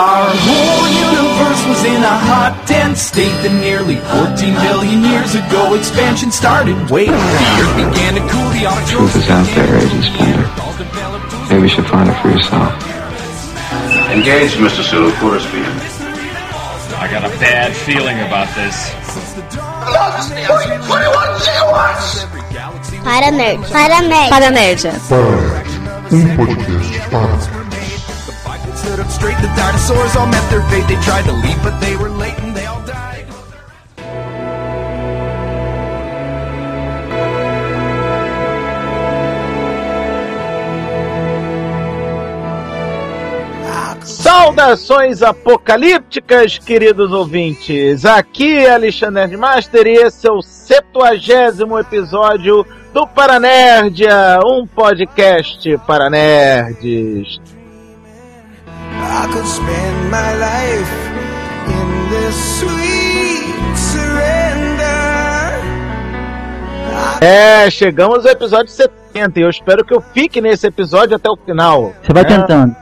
Our whole universe was in a hot, dense state that nearly 14 billion years ago expansion started. Wait, the earth began to cool, the truth is out there, Agent Splinter. Maybe you should find it for yourself. Engage, Mr. Sulu, full speed. I got a bad feeling about this. Para Nerd. Podcast para. Stood up straight, the dinosaurs all met their fate. They tried to leave, but they were late and they all died. Saudações apocalípticas, queridos ouvintes. Aqui é Alexandre Nerdmaster e esse é o 70º episódio do Paranerdia, um podcast para nerds. I could spend my life in this sweet surrender. Chegamos ao episódio 70 e eu espero que eu fique nesse episódio até o final. Você vai tentando.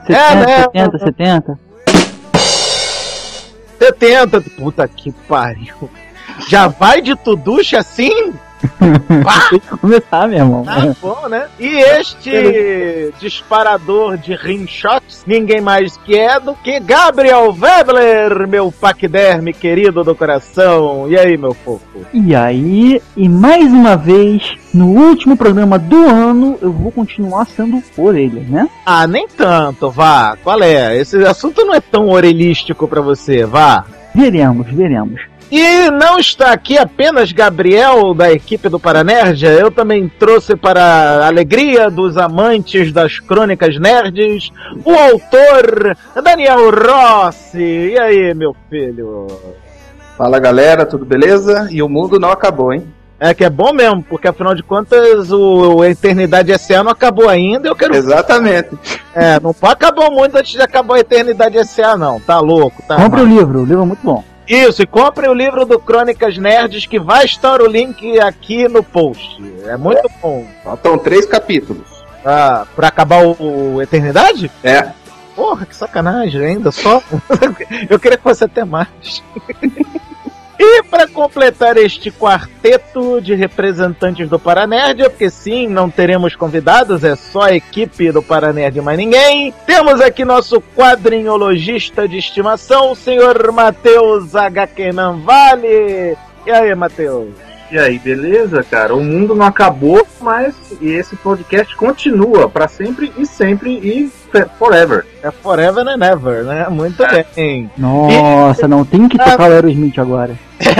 70, puta que pariu. Já vai de tuduche assim? Tem que começar, meu irmão. Tá bom, né? E este disparador de rimshots, ninguém mais que é do que Gabriel Webler, meu paquiderme querido do coração. E aí, meu fofo? E aí, e mais uma vez, no último programa do ano, eu vou continuar sendo orelha, né? Ah, nem tanto, vá. Qual é? Esse assunto não é tão orelístico pra você, vá. Veremos. E não está aqui apenas Gabriel, da equipe do Paranerdia, eu também trouxe para a alegria dos amantes das crônicas nerds, o autor Daniel Rossi. E aí, meu filho? Fala, galera, tudo beleza? E o mundo não acabou, hein? É que é bom mesmo, porque afinal de contas o Eternidade S.A. não acabou ainda, eu quero... Exatamente. Não acabou muito antes de acabar a Eternidade S.A. não, tá louco, tá? Compre o livro é muito bom. Isso, e compre o livro do Crônicas Nerds, que vai estar o link aqui no post. É muito bom. Faltam 3 capítulos. Ah, pra acabar o Eternidade? É. Porra, que sacanagem, ainda só? Eu queria que fosse até mais. E para completar este quarteto de representantes do Paranerdia, porque sim, não teremos convidados, é só a equipe do Paranerdia e mais ninguém, temos aqui nosso quadrinhologista de estimação, o senhor Matheus HQ Vale. E aí, Matheus? E aí, beleza, cara? O mundo não acabou, mas esse podcast continua para sempre e forever. É forever and ever, né? Muito bem. Nossa, não tem que tocar o Aerosmith agora.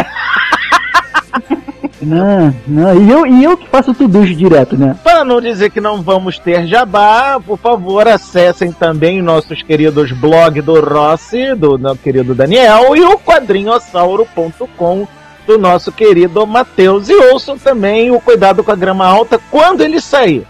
Não, e eu que faço tudo isso direto, né? Para não dizer que não vamos ter jabá, por favor, acessem também nossos queridos blog do Rossi, do querido Daniel, e o quadrinhossauro.com do nosso querido Matheus. E ouçam também o Cuidado com a Grama Alta quando ele sair.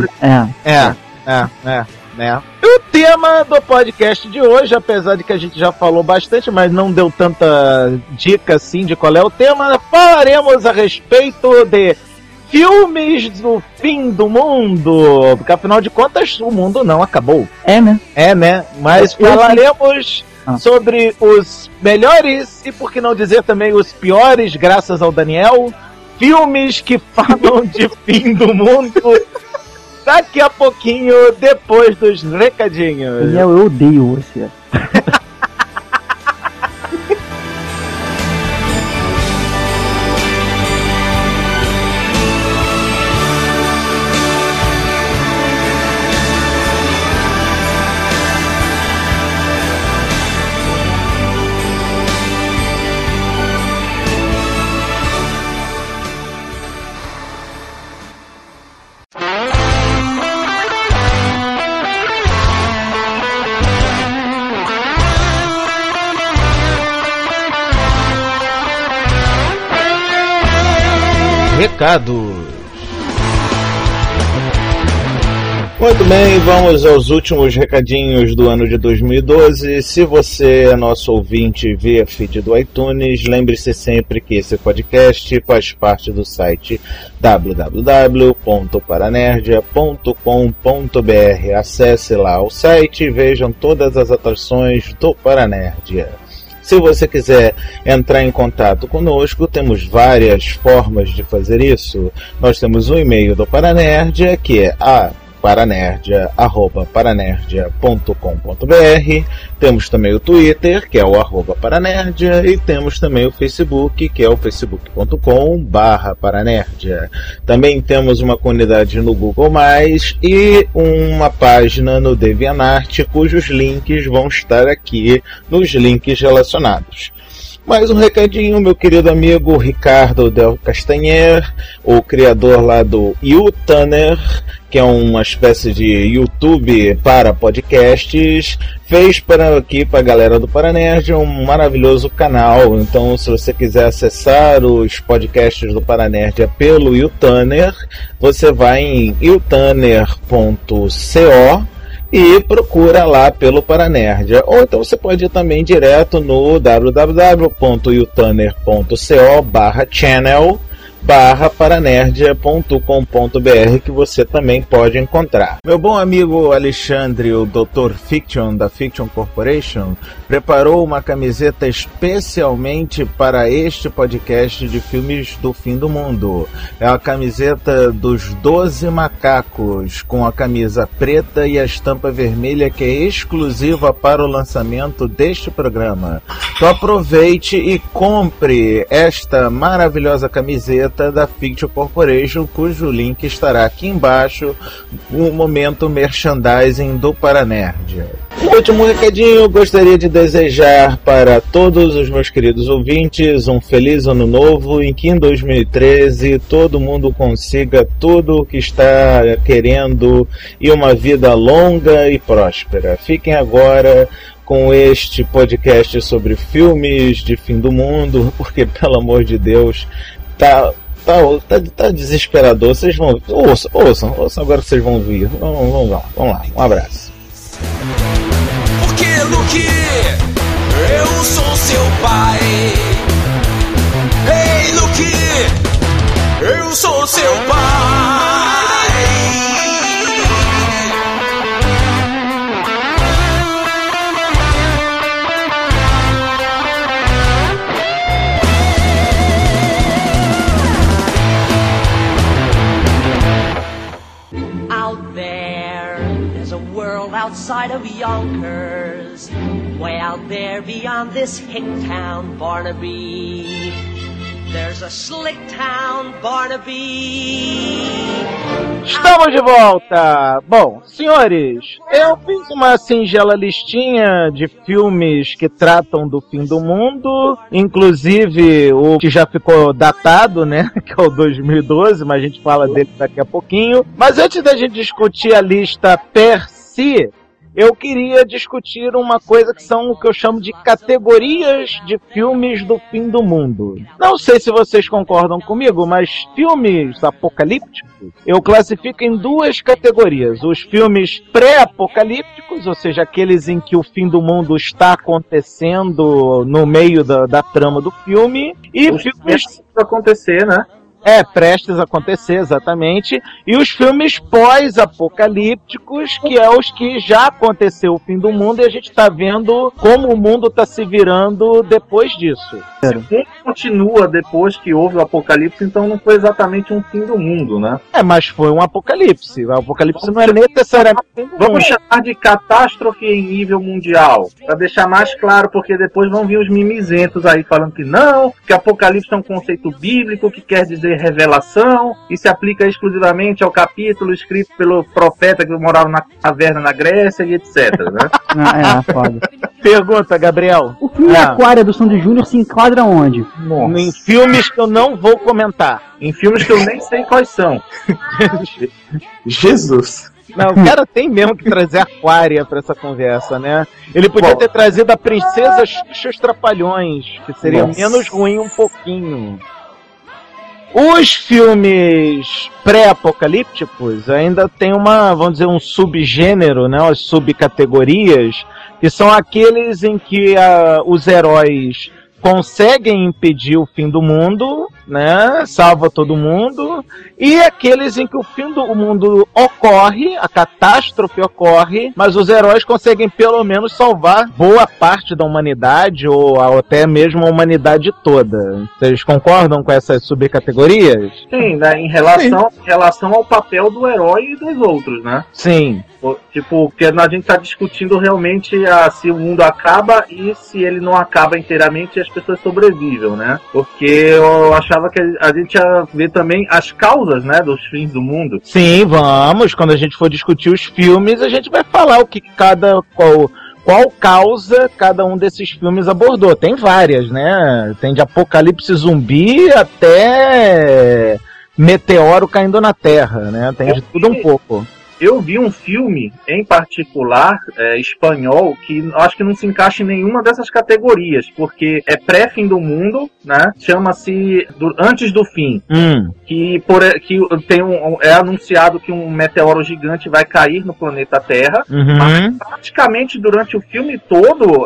E o tema do podcast de hoje, apesar de que a gente já falou bastante, mas não deu tanta dica assim de qual é o tema, falaremos a respeito de filmes do fim do mundo, porque afinal de contas o mundo não acabou. É, né? Mas falaremos sobre os melhores e, por que não dizer também, os piores, graças ao Daniel, filmes que falam de fim do mundo. Daqui a pouquinho, depois dos recadinhos. Daniel, eu odeio você. Recados. Muito bem, vamos aos últimos recadinhos do ano de 2012. Se você é nosso ouvinte via feed do iTunes, lembre-se sempre que esse podcast faz parte do site www.paranerdia.com.br. Acesse lá o site e vejam todas as atrações do Paranerdia. Se você quiser entrar em contato conosco, temos várias formas de fazer isso. Nós temos um e-mail do Paranerdia, que é paranerdia@paranerdia.com.br. Temos também o Twitter, que é o @paranerdia, e temos também o Facebook, que é o facebook.com/paranerdia. Também temos uma comunidade no Google+, e uma página no DeviantArt, cujos links vão estar aqui nos links relacionados. Mais um recadinho, meu querido amigo Ricardo Del Castanher, o criador lá do YouTuner, que é uma espécie de YouTube para podcasts, fez aqui para a galera do Paranerdia um maravilhoso canal. Então, se você quiser acessar os podcasts do Paranerdia pelo YouTuner, você vai em youtuner.co e procura lá pelo Paranerdia. Ou então você pode ir também direto no www.youtuner.co/channel/paranerdia.com.br, que você também pode encontrar. Meu bom amigo Alexandre, o Dr. Fiction da Fiction Corporation, preparou uma camiseta especialmente para este podcast de filmes do fim do mundo. É a camiseta dos 12 macacos, com a camisa preta e a estampa vermelha, que é exclusiva para o lançamento deste programa. Então aproveite e compre esta maravilhosa camiseta da Fiction Corporation, cujo link estará aqui embaixo no momento merchandising do Paranerdia. Último recadinho, gostaria de desejar para todos os meus queridos ouvintes um feliz ano novo, em que em 2013 todo mundo consiga tudo o que está querendo e uma vida longa e próspera. Fiquem agora com este podcast sobre filmes de fim do mundo, porque, pelo amor de Deus, tá desesperador. Vocês vão... Ouçam agora que vocês vão ouvir. Vamos lá, um abraço. Porque, Luke, eu sou seu pai. Ei, Luke, eu sou seu pai. Outside of Yonkers, way out there beyond this hick town, Barnaby, there's a slick town, Barnaby. Estamos de volta! Bom, senhores, eu fiz uma singela listinha de filmes que tratam do fim do mundo, inclusive o que já ficou datado, né, que é o 2012, mas a gente fala dele daqui a pouquinho. Mas antes da gente discutir a lista per si, eu queria discutir uma coisa que são o que eu chamo de categorias de filmes do fim do mundo. Não sei se vocês concordam comigo, mas filmes apocalípticos eu classifico em duas categorias. Os filmes pré-apocalípticos, ou seja, aqueles em que o fim do mundo está acontecendo no meio da trama do filme, e os filmes... acontecer, né? Prestes a acontecer, exatamente. E os filmes pós-apocalípticos, que é os que já aconteceu o fim do mundo e a gente tá vendo como o mundo tá se virando depois disso. Se o mundo continua depois que houve o apocalipse, então não foi exatamente um fim do mundo, né? Mas foi um apocalipse. O apocalipse não é necessariamente um fim do mundo. Vamos chamar de catástrofe em nível mundial, pra deixar mais claro, porque depois vão vir os mimizentos aí falando que não, que apocalipse é um conceito bíblico, que quer dizer revelação, e se aplica exclusivamente ao capítulo escrito pelo profeta que morava na caverna na Grécia e etc, né? Foda. Pergunta, Gabriel. O filme Aquária do Sandy Júnior se enquadra onde? Em filmes que eu não vou comentar. Em filmes que eu nem sei quais são. Jesus. Não, o cara tem mesmo que trazer Aquária pra essa conversa, né? Ele podia ter trazido a Princesa Xuxa e os Trapalhões, que seria menos ruim um pouquinho. Os filmes pré-apocalípticos ainda tem vamos dizer, um subgênero, né, as subcategorias, que são aqueles em que os heróis conseguem impedir o fim do mundo, né? Salva todo mundo. E aqueles em que o fim do mundo ocorre, a catástrofe ocorre, mas os heróis conseguem pelo menos salvar boa parte da humanidade, ou até mesmo a humanidade toda. Vocês concordam com essas subcategorias? Sim, né? Em relação ao papel do herói e dos outros, né? Sim. Tipo, que a gente tá discutindo realmente se o mundo acaba e se ele não acaba inteiramente e as pessoas sobrevivem, né? Porque eu achava que a gente ia ver também as causas, né, dos fins do mundo. Sim, vamos. Quando a gente for discutir os filmes, a gente vai falar o que qual causa cada um desses filmes abordou. Tem várias, né? Tem de apocalipse zumbi até meteoro caindo na Terra, né? Tem de tudo um pouco. Eu vi um filme, em particular, espanhol, que acho que não se encaixa em nenhuma dessas categorias, porque é pré-fim do mundo, né? Chama-se Antes do Fim. Que é anunciado que um meteoro gigante vai cair no planeta Terra, mas praticamente durante o filme todo,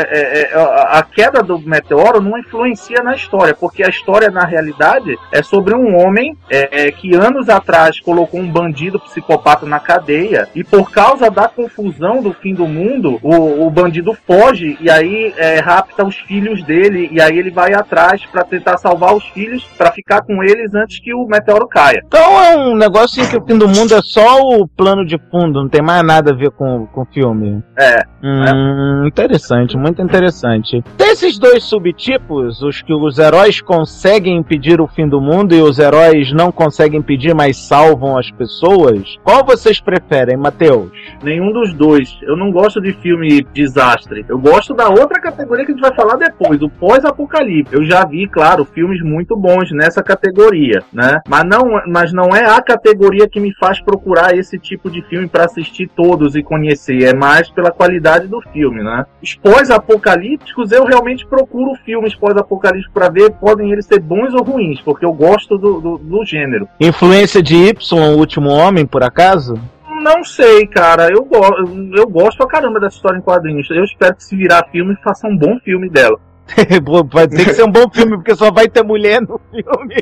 a queda do meteoro não influencia na história, porque a história, na realidade, é sobre um homem que anos atrás colocou um bandido psicopata na cadeia, e por causa da confusão do fim do mundo, o bandido foge e aí rapta os filhos dele, e aí ele vai atrás pra tentar salvar os filhos, pra ficar com eles antes que o meteoro caia. Então é um negócio em que o fim do mundo é só o plano de fundo, não tem mais nada a ver com o filme. Interessante, muito interessante. Desses dois subtipos, os que os heróis conseguem impedir o fim do mundo e os heróis não conseguem impedir, mas salvam as pessoas, qual vocês preferem, Matheus? Nenhum dos dois. Eu não gosto de filme desastre. Eu gosto da outra categoria que a gente vai falar depois, o pós-apocalipse. Eu já vi, claro, filmes muito bons nessa categoria, né? Mas não é a categoria que me faz procurar esse tipo de filme para assistir todos e conhecer. É mais pela qualidade do filme, né? Os pós-apocalípticos, eu realmente procuro filmes pós-apocalípticos para ver, podem eles ser bons ou ruins, porque eu gosto do gênero. Influência de Y, O Último Homem, por acaso? Não sei, cara. Eu gosto pra caramba dessa história em quadrinhos. Eu espero que, se virar filme, faça um bom filme dela. Vai ter que ser um bom filme, porque só vai ter mulher no filme.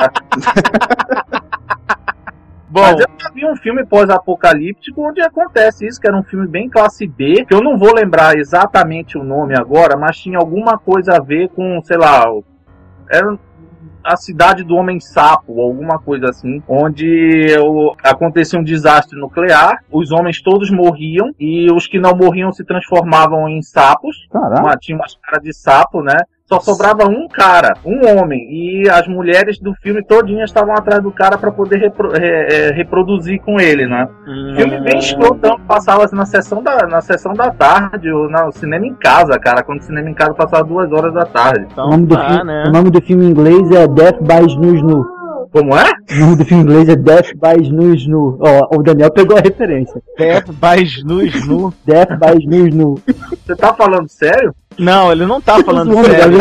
Bom, mas eu já vi um filme pós-apocalíptico onde acontece isso, que era um filme bem classe B, que eu não vou lembrar exatamente o nome agora, mas tinha alguma coisa a ver com, sei lá, era a cidade do Homem-Sapo, ou alguma coisa assim, onde acontecia um desastre nuclear, os homens todos morriam, e os que não morriam se transformavam em sapos. Tinha umas caras de sapo, né? Só sobrava um cara, um homem, e as mulheres do filme todinhas estavam atrás do cara para poder reproduzir com ele, né? Filme bem escrotão, passava na sessão da tarde, ou no cinema em casa, cara, quando o cinema em casa passava 2 horas da tarde. Então, o nome do filme em inglês é Death by Snoo. Como é? O nome do filme em inglês é Death by Snoo. O Daniel pegou a referência. Death by Snoo. Death by Snoo. Você tá falando sério? Não, ele não tá falando sério.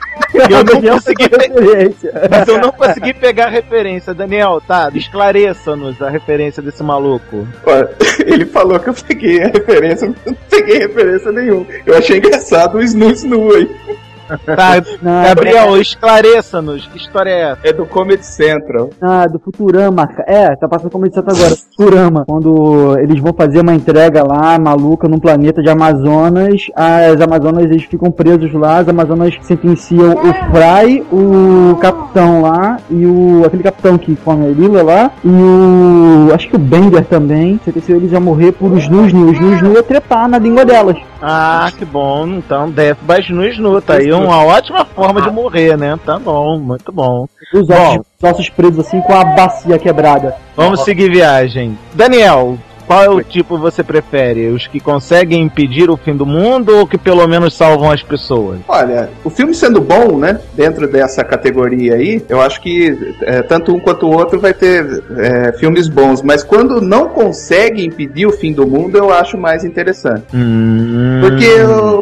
Eu não consegui pegar a referência. Daniel, tá, esclareça-nos a referência desse maluco. Ele falou que eu peguei a referência, mas eu não peguei referência nenhuma. Eu achei engraçado o Snoo aí. Tá, Gabriel, esclareça-nos, que história é essa? É do Comedy Central. Do Futurama. Tá passando Comedy Central agora. Futurama. Quando eles vão fazer uma entrega lá, maluca, num planeta de Amazonas, as Amazonas, eles ficam presos lá, as Amazonas sentenciam o Fry, o capitão lá, e aquele capitão que come a Lila lá, e acho que o Bender também, sentenciou eles a morrer por Snoo. O Snoo ia trepar na língua delas. Que bom. Então, Death by Snoo, tá aí uma ótima forma de morrer, né? Tá bom, muito bom. Os ossos presos assim com a bacia quebrada. Vamos seguir viagem. Daniel, qual é o tipo que você prefere? Os que conseguem impedir o fim do mundo ou que pelo menos salvam as pessoas? Olha, o filme sendo bom, né, dentro dessa categoria aí, eu acho que tanto um quanto o outro vai ter filmes bons, mas quando não consegue impedir o fim do mundo, eu acho mais interessante. Porque quando impede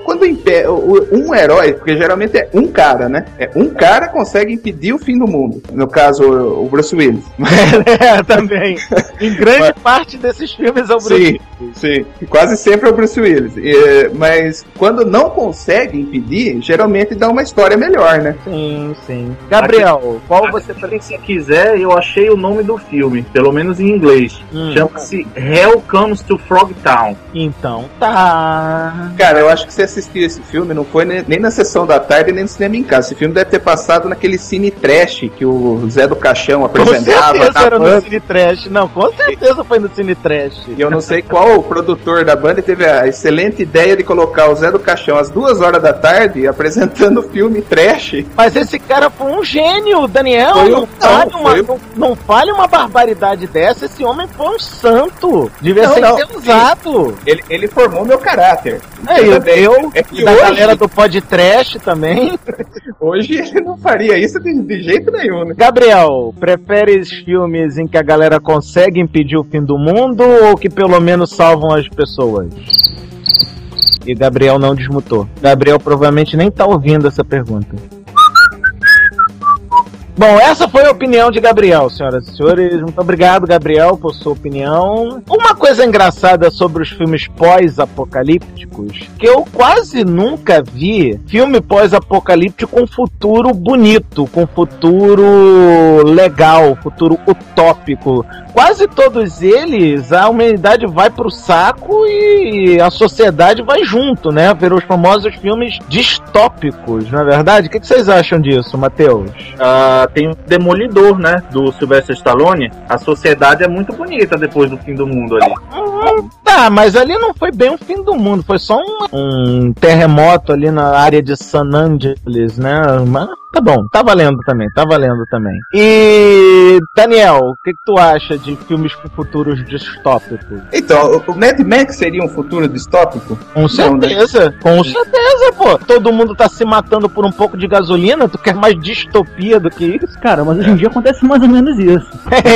um herói, porque geralmente é um cara, né? Um cara consegue impedir o fim do mundo. No caso, o Bruce Willis. Também. Em grande parte desses filmes é o Bruce Willis. Sim, quase sempre é o Bruce Willis. Mas quando não consegue impedir, geralmente dá uma história melhor, né? Sim. Gabriel, qual você... Se quiser, eu achei o nome do filme, pelo menos em inglês. Chama-se Hell Comes to Frogtown. Então tá. Cara, eu acho que você assistiu esse filme, não foi nem na sessão da tarde, nem no cinema em casa. Esse filme deve ter passado naquele Cine Trash que o Zé do Caixão apresentava. Com certeza era no Cine Trash. Não, com certeza foi no Cine Trash. E eu não sei qual produtor da banda teve a excelente ideia de colocar o Zé do Caixão às 2h da tarde apresentando o filme Trash. Mas esse cara foi um gênio, Daniel. Não fale uma barbaridade dessa. Esse homem foi um santo. Devia ser usado. Ele formou meu caráter. E da galera do podcast também. Hoje ele não faria isso de jeito nenhum, né? Gabriel, prefere filmes em que a galera consegue impedir o fim do mundo ou que pelo menos salvam as pessoas? E Gabriel não desmutou. Gabriel provavelmente nem tá ouvindo essa pergunta. Bom, essa foi a opinião de Gabriel, senhoras e senhores. Muito obrigado, Gabriel, por sua opinião. Uma coisa engraçada sobre os filmes pós-apocalípticos, que eu quase nunca vi filme pós-apocalíptico com futuro bonito, com futuro legal, futuro utópico. Quase todos eles, a humanidade vai pro saco e a sociedade vai junto, né? Ver os famosos filmes distópicos, não é verdade? O que vocês acham disso, Matheus? Tem o Demolidor, né? Do Sylvester Stallone. A sociedade é muito bonita depois do fim do mundo ali. Tá, mas ali não foi bem o fim do mundo. Foi só um terremoto ali na área de San Angeles, né? Mas tá bom, tá valendo também. E, Daniel, o que tu acha de filmes com futuros distópicos? Então, o Mad Max seria um futuro distópico? Com certeza, pô. Todo mundo tá se matando por um pouco de gasolina, tu quer mais distopia do que isso? Cara, mas hoje em dia acontece mais ou menos isso.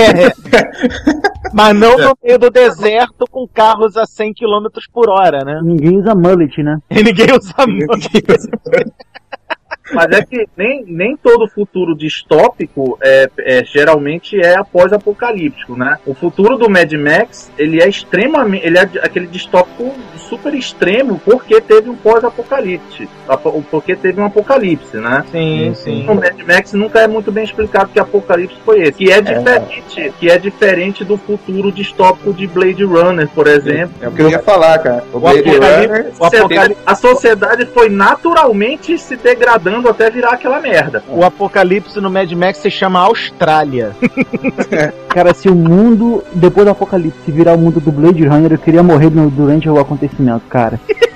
Mas não no meio do deserto com carros a 100 km por hora, né? Ninguém usa mullet, né? Ninguém usa mullet. Mas é que nem todo futuro distópico geralmente é pós-apocalíptico, né? O futuro do Mad Max, ele é extremamente... Ele é aquele distópico super extremo porque teve um pós-apocalipse. Porque teve um apocalipse, né? Sim. O Mad Max nunca é muito bem explicado que apocalipse foi esse. Que é diferente do futuro distópico de Blade Runner, por exemplo. É o que eu ia falar, cara. O Blade Runner... A sociedade foi naturalmente se degradando até virar aquela merda. O apocalipse no Mad Max se chama Austrália. Cara, se o mundo, depois do apocalipse, virar o mundo do Blade Runner, eu queria morrer durante o acontecimento, cara.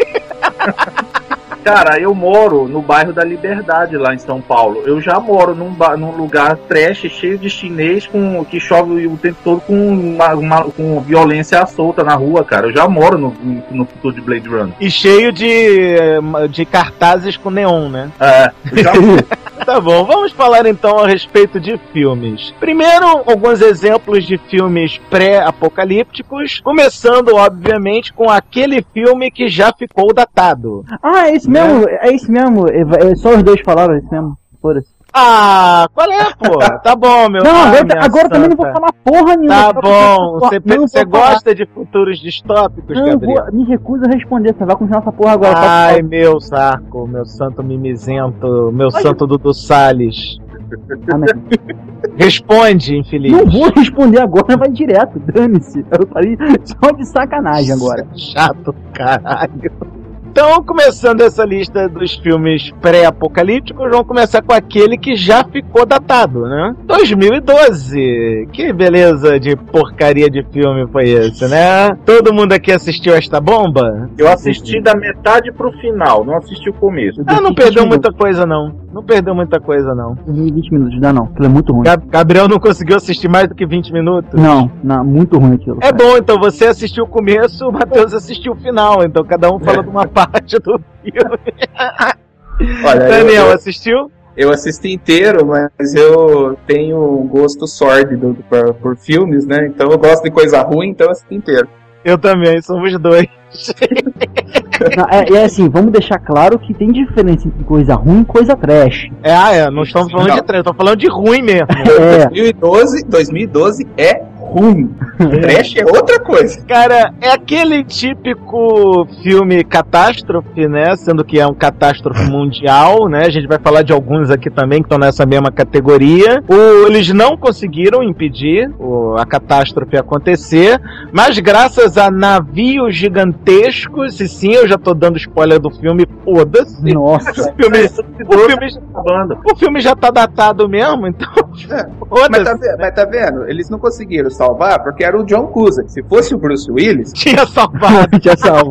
Cara, eu moro no bairro da Liberdade, lá em São Paulo. Eu já moro num lugar trash, cheio de chinês, que chove o tempo todo com violência à solta na rua, cara. Eu já moro no futuro de Blade Runner. E cheio de cartazes com neon, né? Eu já moro. Tá bom, vamos falar então a respeito de filmes. Primeiro, alguns exemplos de filmes pré-apocalípticos, começando, obviamente, com aquele filme que já ficou datado. Ah, é isso mesmo, é só os dois falaram, é isso mesmo, foda-se. Ah, qual é, pô? Tá bom, meu. Não, agora também não vou falar porra nenhuma. Tá bom, você gosta de futuros distópicos, Gabriel? Me recuso a responder, você vai continuar essa porra agora. Ai, meu saco, meu santo mimizento, meu santo Dudu Salles. Responde, infeliz. Não vou responder agora, vai direto, dane-se. Eu falei só de sacanagem agora. Chato, caralho. Então, começando essa lista dos filmes pré-apocalípticos, vamos começar com aquele que já ficou datado, né? 2012. Que beleza de porcaria de filme foi esse, né? Todo mundo aqui assistiu esta bomba? Eu assisti da metade pro final, não assisti o começo. Não perdeu muita coisa, não. Não perdeu muita coisa, não. 20 minutos, dá não. Aquilo é muito ruim. Gabriel não conseguiu assistir mais do que 20 minutos? Não, muito ruim aquilo. É bom, então você assistiu o começo, o Matheus assistiu o final. Então cada um fala de uma parte do filme. Olha, Daniel, assistiu? Eu assisti inteiro, mas eu tenho um gosto sórdido por filmes, né? Então eu gosto de coisa ruim, então eu assisti inteiro. Eu também, somos dois. Não, é assim, vamos deixar claro que tem diferença entre coisa ruim e coisa trash. Não estamos falando de trash, estamos falando de ruim mesmo. 2012 é ruim. Trash é outra coisa. Cara, é aquele típico filme catástrofe, né? Sendo que é um catástrofe mundial, né? A gente vai falar de alguns aqui também que estão nessa mesma categoria. Eles não conseguiram impedir a catástrofe acontecer, mas graças a navios gigantescos, e sim, eu já tô dando spoiler do filme, foda-se. Nossa. O filme já tá datado mesmo, então... Mas tá vendo? Eles não conseguiram salvar porque era o John Cusack. Se fosse o Bruce Willis... Tinha salvado. Tinha salvo.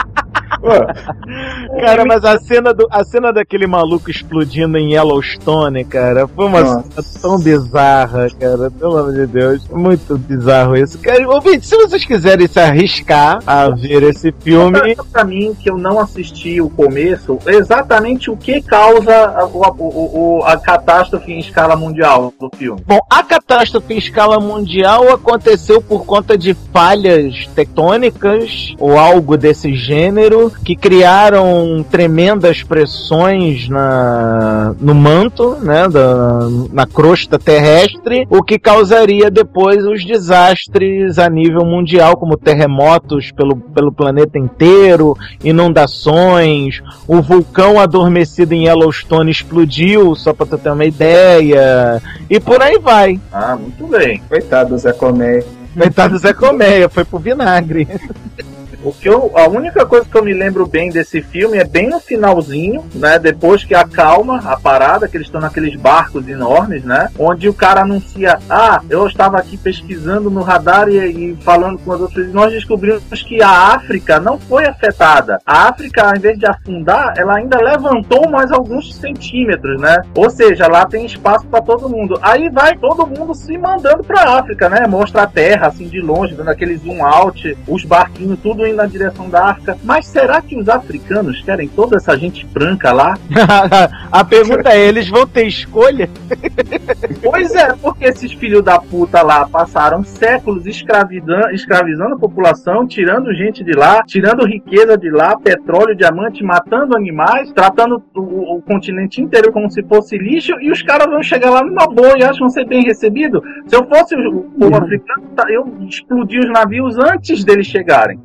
Cara, mas a cena daquele maluco explodindo em Yellowstone, cara, foi uma cena tão bizarra, cara, pelo amor de Deus, muito bizarro isso. Cara, ouvinte, se vocês quiserem se arriscar a ver esse filme... Pra mim, que eu não assisti o começo, exatamente o que causa a catástrofe em escala mundial do filme. Bom, a catástrofe em escala mundial aconteceu por conta de falhas tectônicas ou algo desse gênero, que criaram tremendas pressões no manto, né, na crosta terrestre, o que causaria depois os desastres a nível mundial, como terremotos pelo planeta inteiro, inundações, o vulcão adormecido em Yellowstone explodiu, só pra tu ter uma ideia, e por aí vai. Ah, muito bem. Coitado do Zé Colmeia. Coitado do Zé Colmeia, foi pro vinagre. A única coisa que eu me lembro bem desse filme é bem no finalzinho, né? Depois que acalma a parada, que eles estão naqueles barcos enormes, né? Onde o cara anuncia, eu estava aqui pesquisando no radar e falando com as outras, nós descobrimos que a África não foi afetada. A África, ao invés de afundar, ela ainda levantou mais alguns centímetros, né? Ou seja, lá tem espaço para todo mundo. Aí vai todo mundo se mandando pra África, né? Mostra a terra, assim, de longe, dando aquele zoom out, os barquinhos, tudo indo na direção da África. Mas será que os africanos querem toda essa gente branca lá? A pergunta é, eles vão ter escolha? Pois é, porque esses filhos da puta lá passaram séculos escravizando a população, tirando gente de lá, tirando riqueza de lá, petróleo, diamante, matando animais, tratando o continente inteiro como se fosse lixo, e os caras vão chegar lá numa boa e acham que vão ser bem recebidos. Se eu fosse o povo africano, eu explodia os navios antes deles chegarem.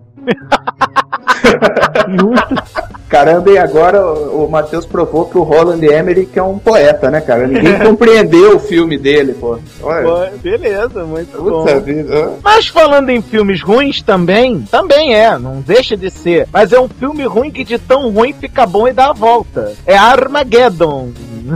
Caramba, e agora o Matheus provou que o Roland Emmerich é um poeta, né, cara? Ninguém compreendeu o filme dele, pô. Olha. Beleza, muito Puta bom. Vida. Mas falando em filmes ruins também não deixa de ser. Mas é um filme ruim que de tão ruim fica bom e dá a volta. É Armageddon.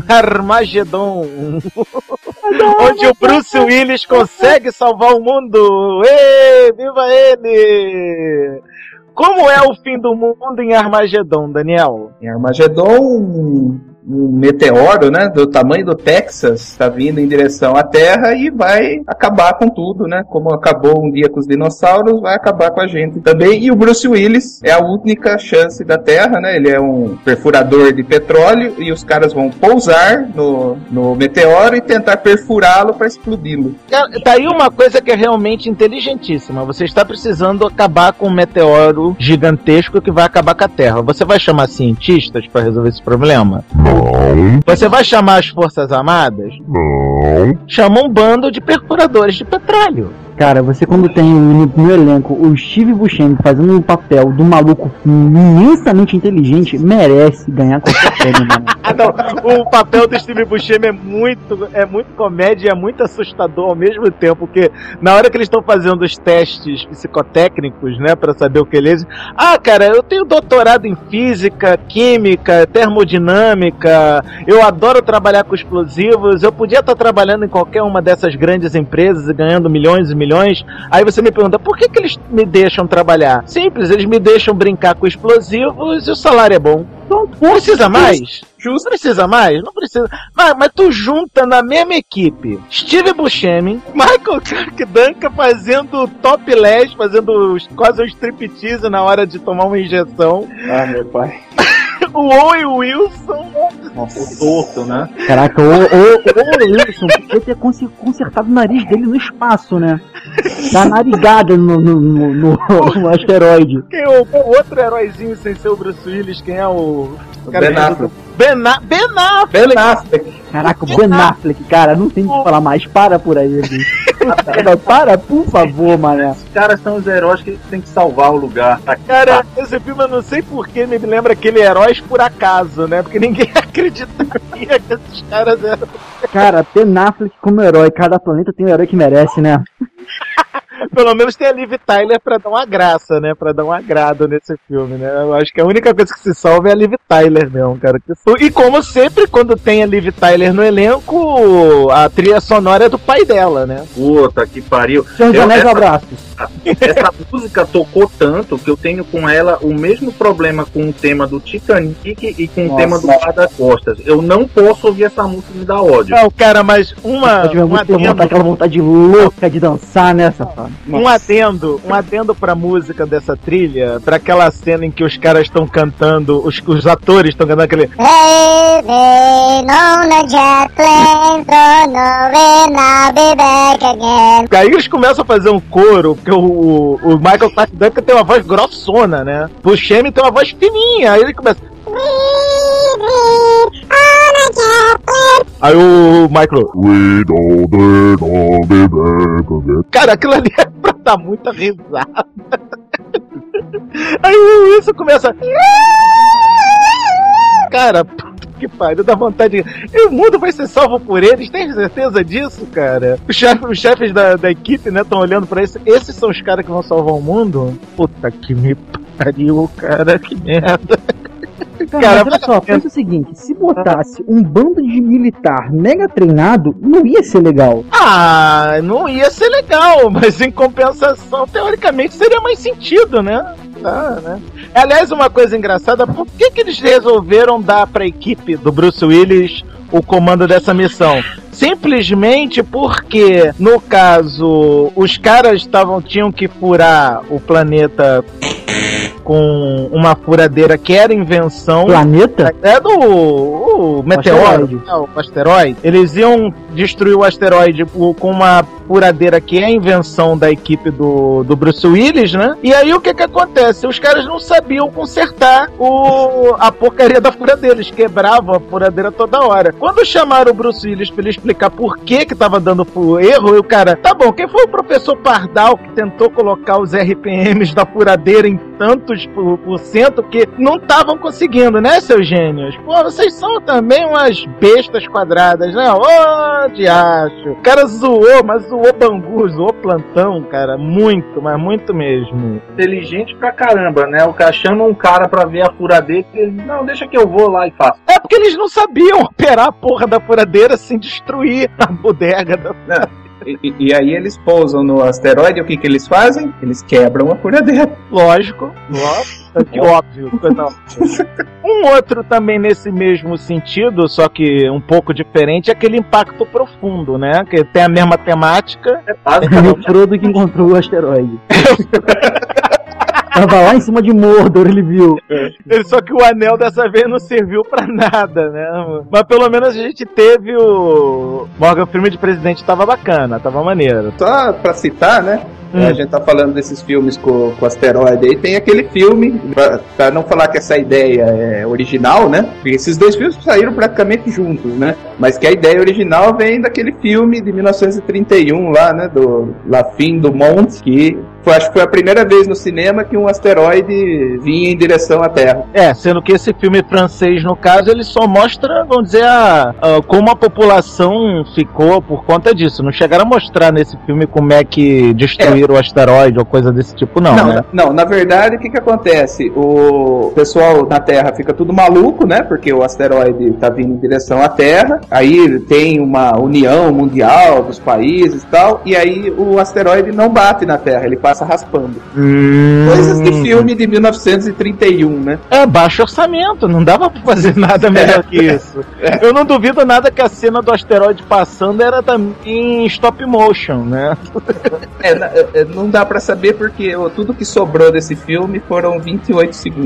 Onde o Bruce Willis consegue salvar o mundo. Ê, viva ele! Como é o fim do mundo em Armagedon, Daniel? Em Armagedon, um meteoro, né, do tamanho do Texas, está vindo em direção à Terra e vai acabar com tudo, né? Como acabou um dia com os dinossauros, vai acabar com a gente também. E o Bruce Willis é a única chance da Terra, né? Ele é um perfurador de petróleo e os caras vão pousar no meteoro e tentar perfurá-lo para explodi-lo. Tá aí uma coisa que é realmente inteligentíssima. Você está precisando acabar com um meteoro gigantesco que vai acabar com a Terra. Você vai chamar cientistas para resolver esse problema? Não. Você vai chamar as Forças Armadas? Não. Chama um bando de perfuradores de petróleo. Cara, você quando tem no elenco o Steve Buscemi fazendo um papel do maluco imensamente inteligente, merece ganhar qualquer prêmio, mano. Não, o papel do Steve Buscemi é muito comédia e é muito assustador ao mesmo tempo, porque na hora que eles estão fazendo os testes psicotécnicos, né, pra saber o que eles... cara, eu tenho doutorado em física, química, termodinâmica, eu adoro trabalhar com explosivos, eu podia estar trabalhando em qualquer uma dessas grandes empresas e ganhando milhões e milhões. Aí você me pergunta, por que eles me deixam trabalhar? Simples, eles me deixam brincar com explosivos e o salário é bom. Não precisa mais? Justo. Precisa mais? Não precisa. Mas tu junta na mesma equipe Steve Buscemi, Michael Clarke Duncan fazendo topless, fazendo quase um striptease na hora de tomar uma injeção. Meu pai. O Owen Wilson. Nossa, o torto, né? Caraca, o Wilson podia ter consertado o nariz dele no espaço, né? Dá narigada no asteroide. Quem é o outro heróizinho sem ser o Bruce Willis? Quem é o... Ben Affleck. Ben Affleck. Caraca, o Ben Affleck, cara, não tem o que falar mais. Para por aí, bicho. Para, por favor, mané. Os caras são os heróis que tem que salvar o lugar. Cara, esse filme eu não sei porquê, me lembra aquele Heróis por Acaso, né? Porque ninguém acreditaria que esses caras eram... Cara, Ben Affleck como herói. Cada planeta tem um herói que merece, né? Pelo menos tem a Liv Tyler pra dar uma graça, né? Pra dar um agrado nesse filme, né? Eu acho que a única coisa que se salva é a Liv Tyler mesmo, cara. E como sempre, quando tem a Liv Tyler no elenco, a trilha sonora é do pai dela, né? Puta que pariu. Janés, abraços. Essa música tocou tanto que eu tenho com ela o mesmo problema com o tema do Titanic e com o tema do Guarda-Costas. Eu não posso ouvir essa música e me dar ódio. Não, cara, mas aquela vontade louca de dançar nessa, um adendo pra música dessa trilha, pra aquela cena em que os caras estão cantando, os atores estão cantando aquele aí eles começam a fazer um coro, porque o Michael Clarke Duncan tem uma voz grossona, né? O Buscemi tem uma voz fininha, aí ele começa aí o Michael cara, aquilo ali é pra dar muita risada. Aí o Wilson começa cara, puta que pariu, dá vontade de... E o mundo vai ser salvo por eles, tem certeza disso, cara? Os chefes da equipe, né, estão olhando pra isso. Esses são os caras que vão salvar o mundo? Puta que me pariu, cara, que merda. Cara, mas olha só, pensa o seguinte, se botasse um bando de militar mega treinado, não ia ser legal. Ah, não ia ser legal, mas em compensação, teoricamente, seria mais sentido, né? Tá, né? Aliás, uma coisa engraçada, por que eles resolveram dar pra equipe do Bruce Willis o comando dessa missão? Simplesmente porque, no caso, os caras tinham que furar o planeta com uma furadeira que era invenção... Planeta? É do meteoro, o asteroide. Eles iam destruir o asteroide com uma furadeira que é a invenção da equipe do Bruce Willis, né? E aí o que acontece? Os caras não sabiam consertar a porcaria da furadeira. Eles quebravam a furadeira toda hora. Quando chamaram o Bruce Willis pra ele explicar por que tava dando erro, e o cara, tá bom, quem foi o professor Pardal que tentou colocar os RPMs da furadeira em tantos por cento que não estavam conseguindo, né, seus gênios? Pô, vocês são também umas bestas quadradas, né? Ô, diacho. O cara zoou, mas zoou Bangu, zoou plantão, cara, muito, mas muito mesmo. Inteligente pra caramba, né? O cara chama um cara pra ver a furadeira e ele, não, deixa que eu vou lá e faço. É porque eles não sabiam operar a porra da furadeira sem destruir a bodega da... E aí eles pousam no asteroide, o que eles fazem? Eles quebram a furadeira. Lógico. Que óbvio. Um outro também nesse mesmo sentido, só que um pouco diferente, é aquele Impacto Profundo, né? Que tem a mesma temática. É o Frodo que encontrou o asteroide. Tava lá em cima de Mordor, ele viu. Só que o anel dessa vez não serviu pra nada, né? Mas pelo menos a gente teve o Morgan Freeman de presidente, tava bacana, tava maneiro. Só pra citar, né? A gente tá falando desses filmes com asteroide aí, tem aquele filme, pra não falar que essa ideia é original, né? Porque esses dois filmes saíram praticamente juntos, né? Mas que a ideia original vem daquele filme de 1931 lá, né? Do La Fin du Monde, que acho que foi a primeira vez no cinema que um asteroide vinha em direção à Terra. Sendo que esse filme francês, no caso, ele só mostra, vamos dizer, como a população ficou por conta disso. Não chegaram a mostrar nesse filme como é que destruíram o asteroide ou coisa desse tipo, não, né? Não, na verdade, o que acontece? O pessoal na Terra fica tudo maluco, né? Porque o asteroide tá vindo em direção à Terra, aí tem uma união mundial dos países e tal, e aí o asteroide não bate na Terra, ele passa raspando. Coisas de filme de 1931, né? Baixo orçamento, não dava pra fazer nada melhor que isso. Eu não duvido nada que a cena do asteroide passando era também em stop motion, né? Não dá pra saber porque tudo que sobrou desse filme foram 28 segundos.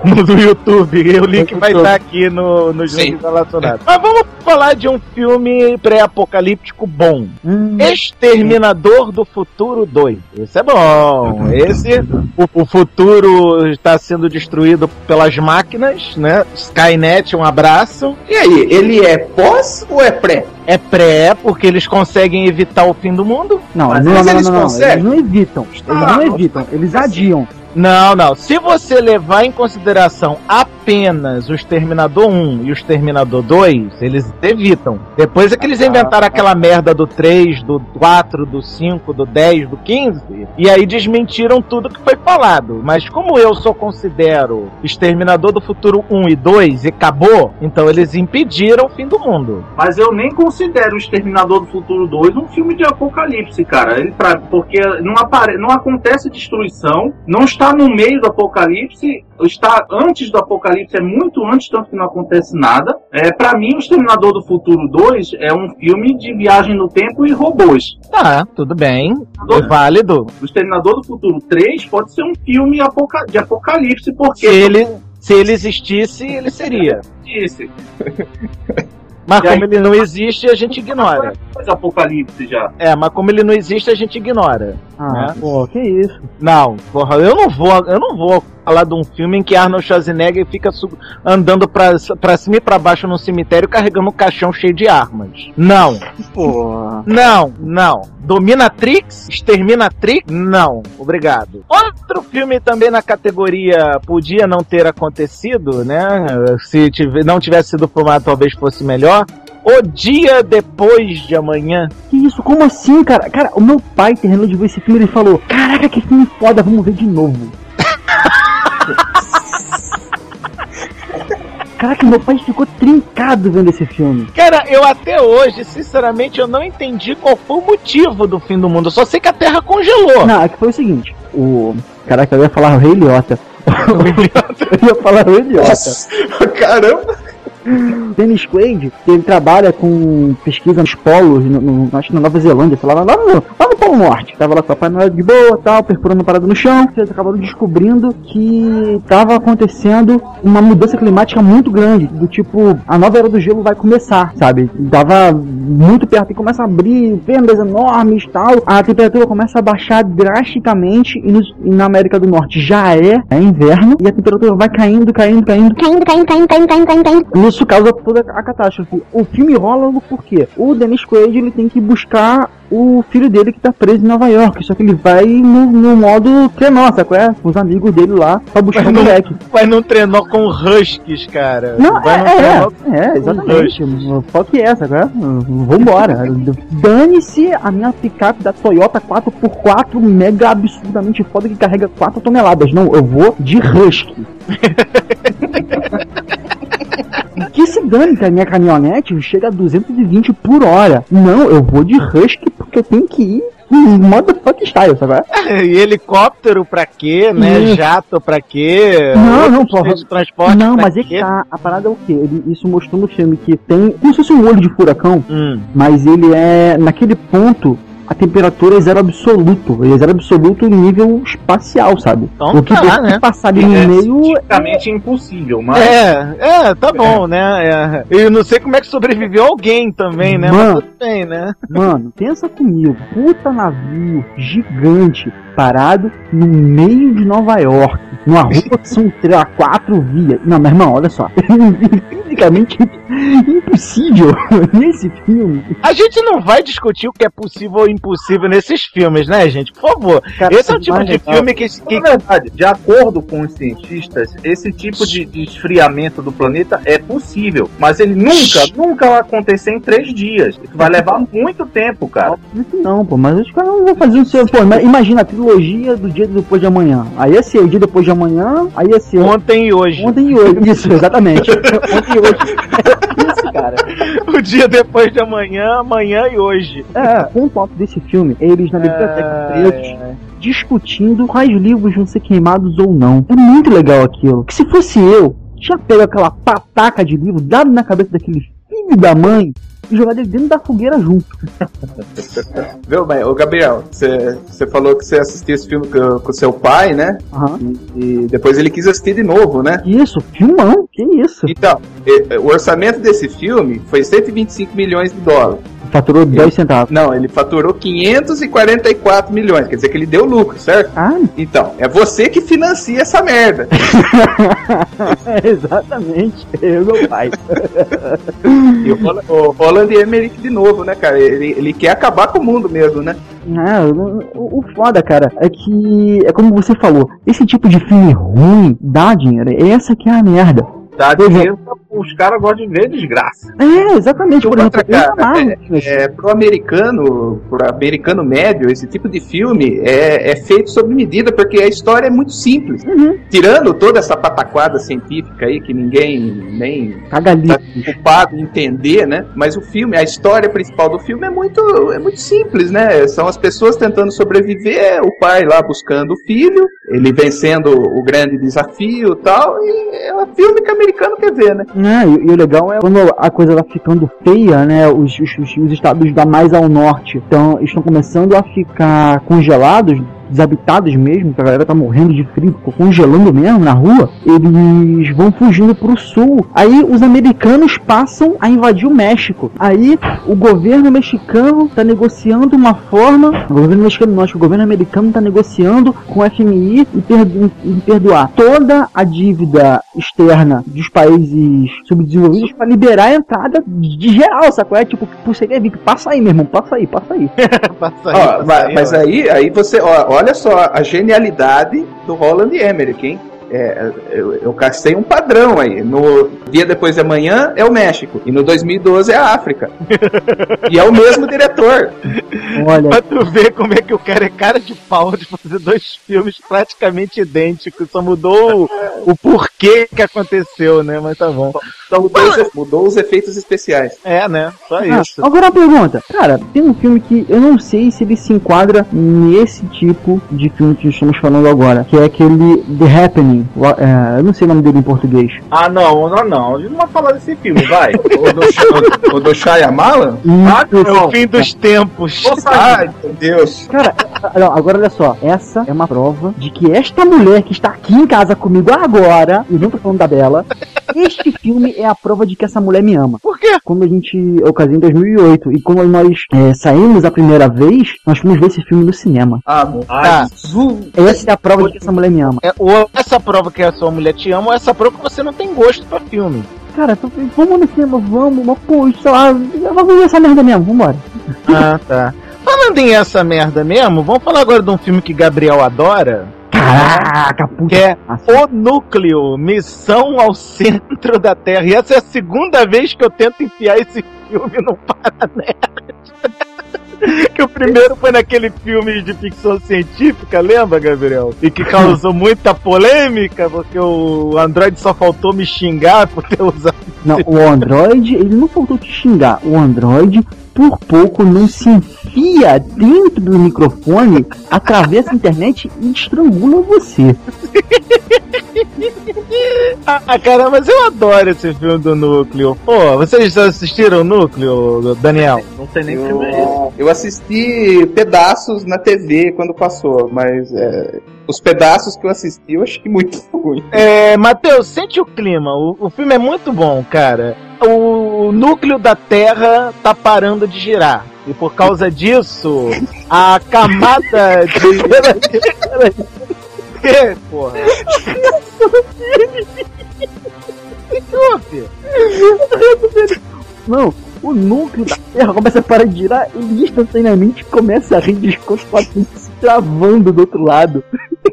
no YouTube. O link vai estar aqui nos links relacionados. Mas vamos falar de um filme pré-apocalíptico bom. Exterminador do Futuro 2. Esse é bom. Esse, o futuro está sendo destruído pelas máquinas, né? Skynet, um abraço. E aí, ele é pós ou é pré? É pré, porque eles conseguem evitar o fim do mundo. Não, Mas não, eles não, conseguem? eles não evitam. Eles não evitam, eles adiam. Não. Se você levar em consideração apenas o Exterminador 1 e o Exterminador 2, eles evitam. Depois é que eles inventaram aquela merda do 3, do 4, do 5, do 10, do 15, e aí desmentiram tudo que foi falado. Mas como eu só considero Exterminador do Futuro 1 e 2 e acabou, então eles impediram o fim do mundo. Mas eu nem considero o Exterminador do Futuro 2 um filme de apocalipse, cara. Porque não acontece destruição, não está no meio do apocalipse, está antes do apocalipse, é muito antes, tanto que não acontece nada. Pra mim, o Exterminador do Futuro 2 é um filme de viagem no tempo e robôs. Tá, tudo bem. É válido. O Exterminador do Futuro 3 pode ser um filme de apocalipse, porque... Se ele existisse, ele seria. Isso. Mas como ele não existe, a gente ignora. Apocalipse já. Mas como ele não existe, a gente ignora. Né? Pô, que isso? Não, porra, eu não vou falar de um filme em que Arnold Schwarzenegger fica andando pra cima e pra baixo num cemitério carregando um caixão cheio de armas. Não. Porra. Não. Dominatrix? Exterminatrix? Não. Obrigado. Outro filme também na categoria podia não ter acontecido, né? Se não tivesse sido filmado, talvez fosse melhor. O Dia Depois de Amanhã. Que isso? Como assim, cara? Cara, o meu pai terminou de ver esse filme e ele falou: caraca, que filme foda, vamos ver de novo. Caraca, meu pai ficou trincado vendo esse filme. Cara, eu até hoje, sinceramente, eu não entendi qual foi o motivo do fim do mundo. Eu só sei que a Terra congelou. Não, é que foi o seguinte. Caraca, eu ia falar o Rei Liotta. Eu ia falar o Rei Liotta. Nossa, caramba! Dennis Quaid, ele trabalha com pesquisa nos polos, acho que na Nova Zelândia, sei lá no Polo Norte. Tava lá com a Papai Noel de boa, tal, perfurando parada no chão. Eles acabaram descobrindo que tava acontecendo uma mudança climática muito grande, do tipo, a nova era do gelo vai começar, sabe? Tava muito perto e começa a abrir fendas enormes, tal. A temperatura começa a baixar drasticamente e na América do Norte já é inverno e a temperatura vai caindo. Isso causa toda a catástrofe. O filme rola porque o Dennis Quaid, ele tem que buscar o filho dele que tá preso em Nova York, só que ele vai no modo trenó, sabe qual é? Com os amigos dele lá, pra buscar o moleque. Vai num trenó com huskies, cara. Não, exatamente. Qual que é, sabe qual é? Vambora. Dane-se a minha picape da Toyota 4x4 mega absurdamente foda que carrega 4 toneladas. Não, eu vou de husky. Que se dane que a minha caminhonete chega a 220 por hora. Não, eu vou de husky porque eu tenho que ir em motherfucking style, sabe? E helicóptero pra quê, né? Jato pra quê? Não, porra. De transporte não, pra mas é que tá. A parada é o quê? Isso mostrou no filme que tem como se fosse um olho de furacão, mas ele é, naquele ponto, a temperatura é zero absoluto. Ele é zero absoluto em nível espacial, sabe? Então, o que né? passar ali no meio é impossível, mas... tá bom, né? Eu não sei como é que sobreviveu alguém também, né? Mano, mas tudo bem, né? Mano, pensa comigo. Puta navio gigante parado no meio de Nova York. Numa rua que são 4 vias. Não, meu irmão, olha só. Fisicamente impossível nesse filme. A gente não vai discutir o que é possível ou impossível nesses filmes, né, gente? Por favor. Cara, esse é o tipo de filme que... Na verdade, de acordo com os cientistas, esse tipo de esfriamento do planeta é possível. Mas ele nunca vai acontecer em 3 dias. Isso vai levar muito tempo, cara. Não, pô, mas os caras não vão fazer o seu... Pô, imagina a trilogia do Dia Depois de Amanhã. Aí ia ser o Dia Depois de Amanhã, aí ia ser... Ontem e hoje. Isso, exatamente. Ontem e hoje. Isso, cara. O Dia Depois de Amanhã, amanhã e hoje. O ponto alto desse filme, eles na biblioteca presos, discutindo quais livros vão ser queimados ou não. É muito legal aquilo. Que se fosse eu, tinha pego aquela pataca de livro, dado na cabeça daquele filho da mãe, e jogar ele dentro da fogueira junto. Viu, mas, ô Gabriel, você falou que você assistiu esse filme com seu pai, né? Uhum. E depois ele quis assistir de novo, né? Isso, filmão, que isso? Então, o orçamento desse filme foi 125 milhões de dólares. Faturou 10 centavos. Não, ele faturou 544 milhões, quer dizer que ele deu lucro, certo? Ah. Então, é você que financia essa merda. Exatamente, eu e meu pai. E o Roland Emmerich de novo, né, cara? Ele quer acabar com o mundo mesmo, né? O foda, cara, é que, é como você falou, esse tipo de filme ruim dá dinheiro, essa que é a merda. Dá dinheiro, os caras gostam de ver desgraça. É, exatamente. Por exemplo, pro americano médio, esse tipo de filme é feito sob medida, porque a história é muito simples. Uhum. Tirando toda essa pataquada científica aí, que ninguém nem tá ocupado em entender, né? Mas o filme, a história principal do filme é muito simples, né? São as pessoas tentando sobreviver, o pai lá buscando o filho, ele vencendo o grande desafio e tal, e é um filme que o americano quer ver, né? E o legal é quando a coisa vai ficando feia, né? Os estados da mais ao norte estão começando a ficar congelados, desabitados mesmo, que a galera tá morrendo de frio, congelando mesmo na rua, eles vão fugindo pro sul. Aí os americanos passam a invadir o México. Aí o governo mexicano tá negociando uma forma, o governo mexicano não, acho que o governo americano tá negociando com o FMI e perdoar toda a dívida externa dos países subdesenvolvidos para liberar a entrada de geral, sacou? É tipo, você quer vir, passa aí, meu irmão, passa aí. Mas aí você, olha só a genialidade do Roland Emmerich, hein? Eu cacei um padrão aí. No Dia Depois de Amanhã é o México, e no 2012 é a África. E é o mesmo diretor. Olha, pra tu ver como é que o cara é cara de pau de fazer dois filmes praticamente idênticos, só mudou o porquê que aconteceu, né? Mas tá bom. Só mudou os efeitos especiais. É, né? Só isso. Agora uma pergunta. Cara, tem um filme que eu não sei se ele se enquadra nesse tipo de filme que estamos falando agora, que é aquele The Happening. Eu não sei o nome dele em português. Ah, não. A gente não vai falar desse filme, vai. O do Shyamalan? É o fim dos tempos. Ai, meu Deus. Cara, agora olha só. Essa é uma prova de que esta mulher que está aqui em casa comigo agora, e não tô falando da Bela, este filme é a prova de que essa mulher me ama. Por quê? Quando eu casei em 2008, e quando nós saímos a primeira vez, nós fomos ver esse filme no cinema. Essa é a prova de que essa mulher me ama. Ou essa prova que a sua mulher te ama, ou essa prova que você não tem gosto pra filme. Cara, vamos no cinema, vamos, mas pô, sei lá, vamos ver essa merda mesmo, vambora. Ah, tá. Falando em essa merda mesmo, vamos falar agora de um filme que Gabriel adora. Caraca, puta. Que é O Núcleo, Missão ao Centro da Terra. E essa é a segunda vez que eu tento enfiar esse filme no Paranerd. Que o primeiro foi naquele filme de ficção científica, lembra, Gabriel? E que causou muita polêmica, porque o Android só faltou me xingar por ter usado. Não, o Android, ele não faltou te xingar. O Android, por pouco, não se enfia dentro do microfone, atravessa a internet e estrangula você. Cara, mas eu adoro esse filme do Núcleo. Pô, vocês já assistiram o Núcleo, Daniel? Não sei nem que filme é esse. Eu assisti pedaços na TV quando passou, mas os pedaços que eu assisti eu achei muito ruim. Matheus, sente o clima. O filme é muito bom, cara. O núcleo da Terra tá parando de girar. E por causa disso, a camada de... Que, porra? Que houve? Não, o núcleo da Terra começa a parar de girar e instantaneamente começa a rir de os quadrinhos se travando do outro lado.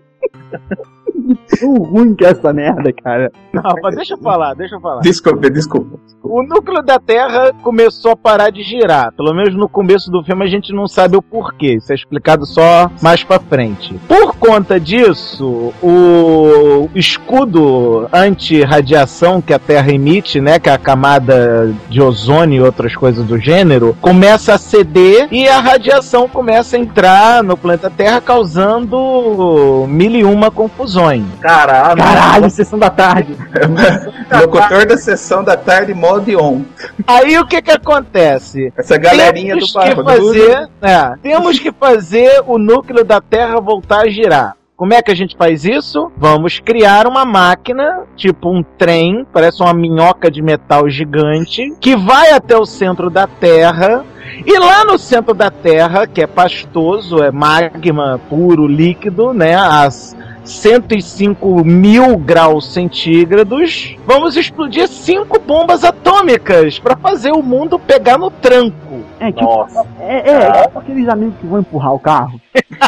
Tão ruim que é essa merda, cara. Não, mas deixa eu falar. Desculpa. O núcleo da Terra começou a parar de girar. Pelo menos no começo do filme a gente não sabe o porquê. Isso é explicado só mais pra frente. Por conta disso, o escudo anti-radiação que a Terra emite, né, que é a camada de ozônio e outras coisas do gênero, começa a ceder e a radiação começa a entrar no planeta Terra, causando 1001 confusões. Caralho, sessão da tarde. Locutor da sessão da tarde, mode on. Aí o que acontece? Essa galerinha temos do que barro. fazer, temos que fazer o núcleo da Terra voltar a girar. Como é que a gente faz isso? Vamos criar uma máquina, tipo um trem, parece uma minhoca de metal gigante, que vai até o centro da Terra. E lá no centro da Terra, que é pastoso, é magma puro, líquido, né? As 105 mil graus centígrados, vamos explodir 5 bombas atômicas para fazer o mundo pegar no tranco. Nossa. Tipo aqueles amigos que vão empurrar o carro.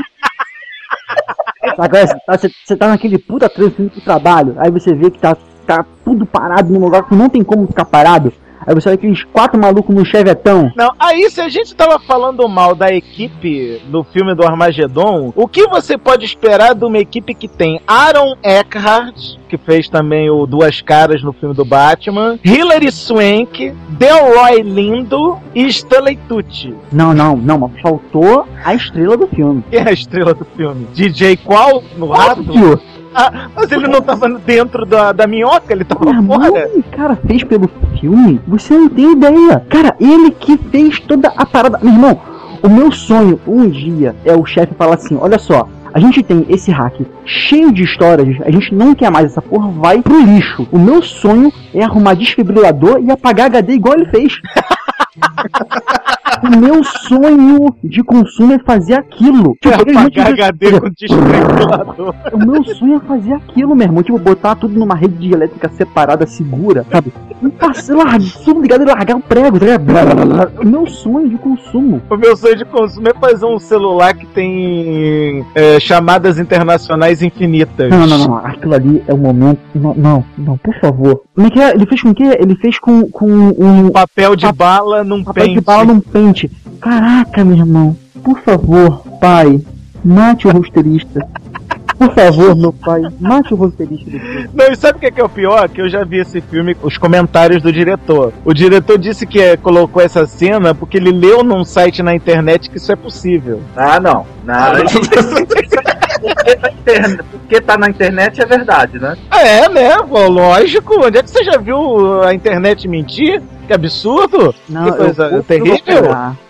Você tá naquele puta trânsito pro trabalho, aí você vê que tá tudo parado num lugar que não tem como ficar parado. Aí você vê aqueles 4 malucos no chevetão. Não, aí se a gente tava falando mal da equipe do filme do Armagedon, o que você pode esperar de uma equipe que tem Aaron Eckhart, que fez também o Duas Caras no filme do Batman, Hilary Swank, Delroy Lindo e Stanley Tucci? Não, mas faltou a estrela do filme. Quem é a estrela do filme? DJ qual? No rato? Mas ele não tava dentro da minhoca, ele tava fora. O cara fez pelo filme, você não tem ideia. Cara, ele que fez toda a parada. Meu irmão, o meu sonho um dia é o chefe falar assim: olha só, a gente tem esse hack cheio de histórias, a gente não quer mais essa porra, vai pro lixo. O meu sonho é arrumar desfibrilador e apagar HD igual ele fez. O meu sonho de consumo é fazer aquilo. Apagar HD com desfibrilador. O meu sonho é fazer aquilo, meu irmão. Tipo, botar tudo numa rede de elétrica separada, segura, sabe? Tudo ligado e largar o prego, tá ligado? O meu sonho de consumo. O meu sonho de consumo é fazer um celular que tem chamadas internacionais infinitas. Não. Aquilo ali é o momento. Não, por favor. Como é que é? Ele fez com o quê? Ele fez com um papel de bala num pente. Papel de bala num pente. Caraca, meu irmão. Por favor, pai, mate o roteirista. Por favor, meu pai, mate o roteirista do filme. Não, e sabe o que é o pior? Que eu já vi esse filme, os comentários do diretor. O diretor disse que colocou essa cena porque ele leu num site na internet que isso é possível. Não. Porque tá na internet é verdade, né? É, né? Pô, lógico. Onde é que você já viu a internet mentir? Que absurdo! Não, que coisa terrível!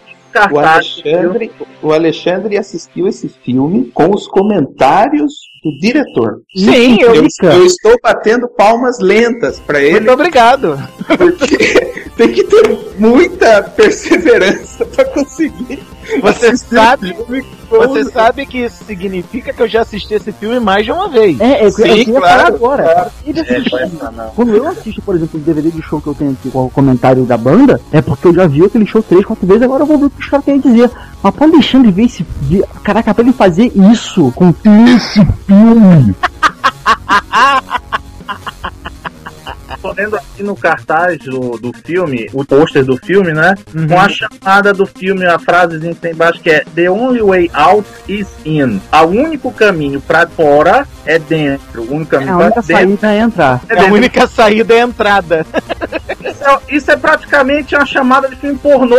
O Alexandre assistiu esse filme com os comentários do diretor. Sim, eu estou batendo palmas lentas para ele. Muito obrigado. Porque tem que ter muita perseverança para conseguir. Você sabe que isso significa que eu já assisti esse filme mais de uma vez. Sim, claro, agora. Quando eu assisto, por exemplo, o DVD de show que eu tenho aqui com o comentário da banda, é porque eu já vi aquele show 3, 4 vezes, agora eu vou ver o que os caras querem dizer. Mas pra Alexandre ver esse... Caraca, pra ele fazer isso com esse filme... Tô vendo aqui no cartaz do filme, o pôster do filme, né? Uhum. Com a chamada do filme, a frasezinha que tem embaixo que é The only way out is in. O único caminho pra fora é dentro. O único caminho a única saída é entrar. A única saída é a entrada. Isso é praticamente uma chamada de filme pornô.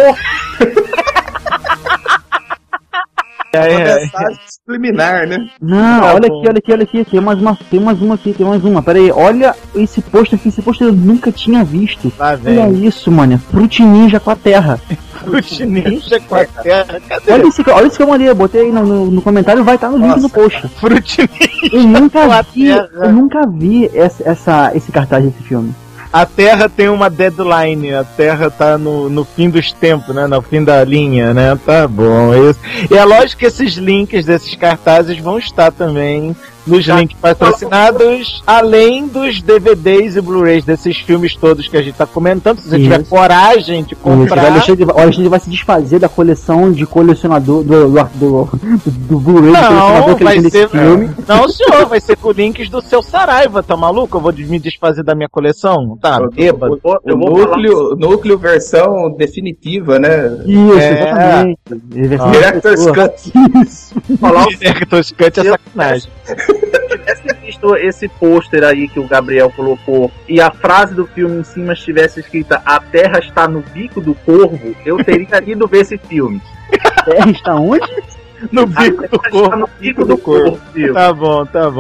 Uma mensagem subliminar, né? Não, olha aqui, tem mais uma. Pera aí, olha esse pôster aqui, esse pôster eu nunca tinha visto. Olha isso, mano, Fruit Ninja com a Terra. Fruit Ninja com a Terra, cadê? Olha isso que eu mandei, eu botei aí no comentário, vai estar no link do post. Fruit Ninja eu nunca vi esse cartaz desse filme. A Terra tem uma deadline, a Terra tá no fim dos tempos, né? No fim da linha, né? Tá bom. E é lógico que esses links desses cartazes vão estar também nos links patrocinados, além dos DVDs e Blu-rays desses filmes todos que a gente tá comentando. Se você tiver coragem de comprar... O Alexandre vai se desfazer da coleção de colecionador do Blu-ray de colecionador que ele tem nesse filme. Não, senhor, vai ser com links do seu Saraiva, tá maluco? Eu vou me desfazer da minha coleção? Tá, bêbado. O núcleo versão definitiva, né? Isso, exatamente. Director's Cut. Director's Cut é sacanagem. Se tivesse visto esse pôster aí que o Gabriel colocou e a frase do filme em cima estivesse escrita "A Terra está no bico do corvo", eu teria ido ver esse filme. A Terra está onde? No bico do corvo. No bico do corvo. Tá bom.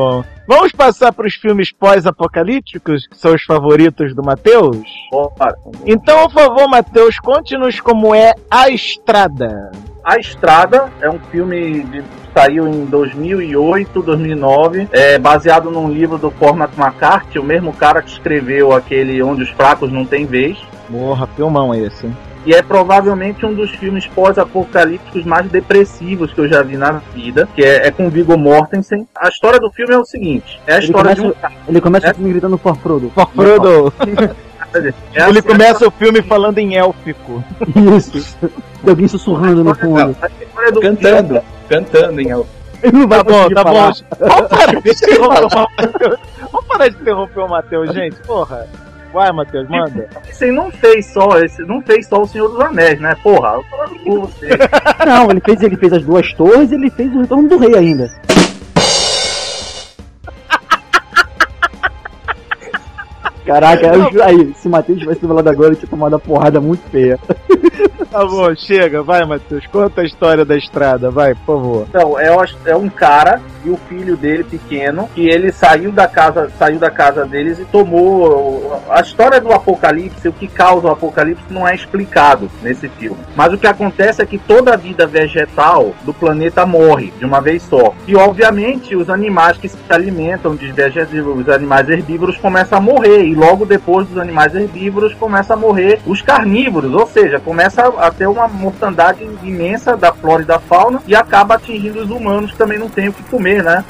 Vamos passar para os filmes pós-apocalípticos, que são os favoritos do Matheus? Opa. Então, por favor, Matheus, conte-nos como é A Estrada. A Estrada é um filme que saiu em 2008, 2009, baseado num livro do Cormac McCarthy, o mesmo cara que escreveu aquele Onde os Fracos Não Têm Vez. Porra, filmão esse. E é provavelmente um dos filmes pós-apocalípticos mais depressivos que eu já vi na vida, que é com Viggo Mortensen. A história do filme é o seguinte, é a história de um... Ele começa o filme gritando For Frodo. For Frodo. Ele começa o filme falando em élfico. Isso. Tem alguém sussurrando no fundo. Cantando em élfico. Tá bom. Vamos parar de interromper o Matheus, gente. Porra. Vai, Matheus, manda. Esse não fez só o Senhor dos Anéis, né? Porra, eu tô falando com você. Não, ele fez as Duas Torres e ele fez o Retorno do Rei ainda. Caraca, aí, se o Matheus tivesse do lado agora, ele tinha tomado uma porrada muito feia. Tá bom, chega, vai, Matheus, conta a história da estrada, vai, por favor. Então, é um cara e o filho dele pequeno, que ele saiu da casa deles e tomou... A história do apocalipse, o que causa o apocalipse não é explicado nesse filme. Mas o que acontece é que toda a vida vegetal do planeta morre de uma vez só. E, obviamente, os animais que se alimentam de vegetais, os animais herbívoros começam a morrer. E logo depois dos animais herbívoros começam a morrer os carnívoros, ou seja, começa a ter uma mortandade imensa da flora e da fauna e acaba atingindo os humanos que também não têm o que comer, né?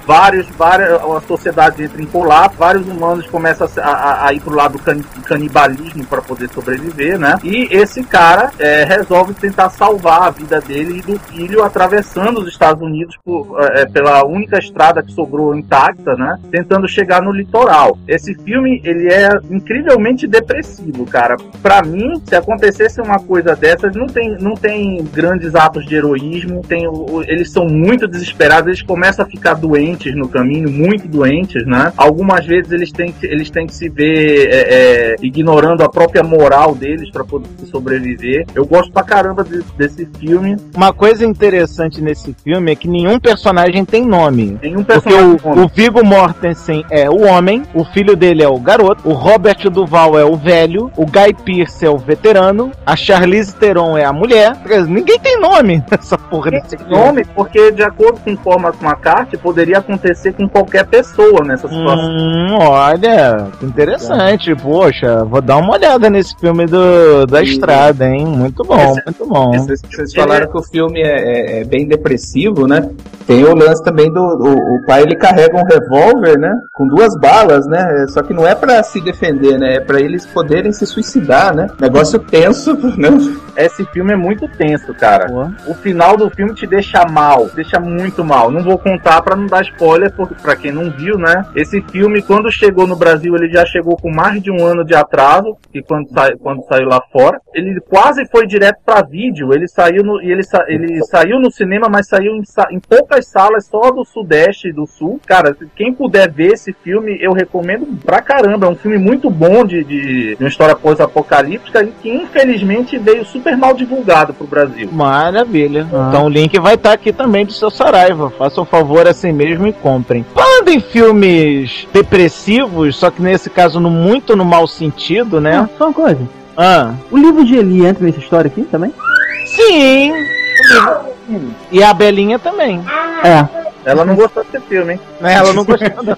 A sociedade entra em colapso, vários humanos começam a ir pro lado do canibalismo para poder sobreviver, né? E esse cara resolve tentar salvar a vida dele e do filho atravessando os Estados Unidos pela única estrada que sobrou intacta, né? Tentando chegar no litoral. Esse filme, ele é incrivelmente depressivo, cara. Pra mim, se acontecesse uma coisa dessas, não tem grandes atos de heroísmo, eles são muito desesperados, eles começam a ficar doentes no caminho, muito doentes, né? Algumas vezes eles têm que se ver ignorando a própria moral deles para poder sobreviver. Eu gosto pra caramba desse filme. Uma coisa interessante nesse filme é que nenhum personagem tem nome. Porque o Viggo Mortensen é o homem, o filho dele é o garoto, o Robert Duvall é o velho, o Guy Pearce é o veterano, a Charlize Theron é a mulher. Ninguém tem nome nessa porra desse filme. Nome porque, de acordo com o Cormac McCarthy, poderia acontecer com qualquer pessoa nessa situação. Olha, que interessante. Poxa, vou dar uma olhada nesse filme da estrada, hein? Muito bom, muito bom. Vocês falaram que o filme é bem depressivo, né? Tem o lance também o pai, ele carrega um revólver, né? Com 2 balas, né? Só que não é pra se defender, né? É pra eles poderem se suicidar, né? Negócio tenso, né? Esse filme é muito tenso, cara. O final do filme te deixa mal, deixa muito mal. Não vou contar pra não dar spoiler, pra quem não viu, né? Esse filme, quando chegou no Brasil, ele já chegou com mais de 1 ano de atraso, que quando saiu lá fora. Ele quase foi direto pra vídeo. Ele saiu no cinema, mas saiu em poucas salas só do Sudeste e do Sul. Cara, quem puder ver esse filme, eu recomendo pra caramba. É um filme muito bom de uma história pós-apocalíptica e que infelizmente veio super mal divulgado pro Brasil. Maravilha. Então o link vai estar aqui também do seu Saraiva. Faça um favor assim mesmo e comprem. Falando em filmes depressivos, só que nesse caso muito no mau sentido, né? Só uma coisa. O livro de Eli entra nessa história aqui também? Sim! E a Belinha também. Ela não gostou desse filme, hein? Ela não gostou não.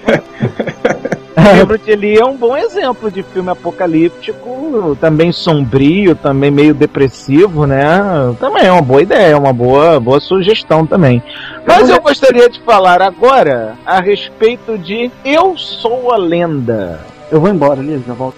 O livro de Eli é um bom exemplo de filme apocalíptico, também sombrio, também meio depressivo, né? Também é uma boa ideia, uma boa sugestão também. Mas eu gostaria de falar agora a respeito de Eu Sou a Lenda. Eu vou embora, Liz, já volto.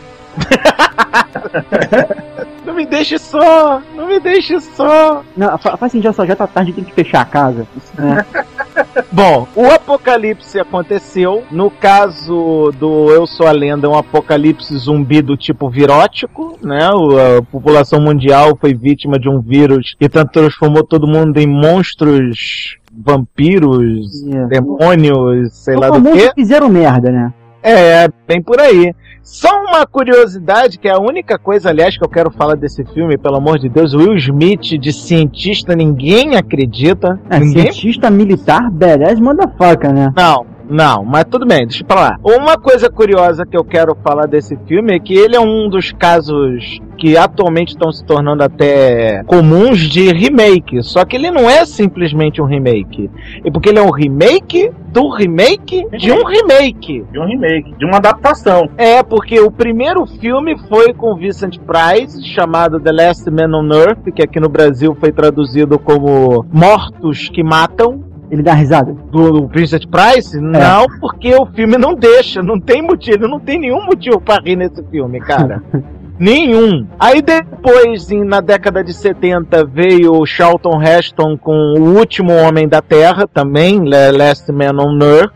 Não me deixe só! Não me deixe só! Não, faz assim, já tá tarde, tem que fechar a casa. Bom, o apocalipse aconteceu. No caso do Eu Sou a Lenda, é um apocalipse zumbi do tipo virótico, né? A população mundial foi vítima de um vírus que transformou todo mundo em monstros, vampiros, demônios, sei lá do quê. Fizeram merda, né? Bem por aí. Só uma curiosidade, que é a única coisa, aliás, que eu quero falar desse filme, pelo amor de Deus, Will Smith de cientista, ninguém acredita. Cientista militar, badass motherfucker, né? Não, mas tudo bem, deixa pra lá. Uma coisa curiosa que eu quero falar desse filme é que ele é um dos casos que atualmente estão se tornando até comuns de remake. Só que ele não é simplesmente um remake. É porque ele é um remake do remake de um remake. De um remake, de uma adaptação. É, porque o primeiro filme foi com Vincent Price, chamado The Last Man on Earth, que aqui no Brasil foi traduzido como Mortos que Matam. Ele dá risada? Do Vincent Price? Não, porque o filme não deixa, não tem motivo, não tem nenhum motivo pra rir nesse filme, cara. Nenhum. Aí depois, na década de 70, veio o Charlton Heston com O Último Homem da Terra, também, Last Man on Earth.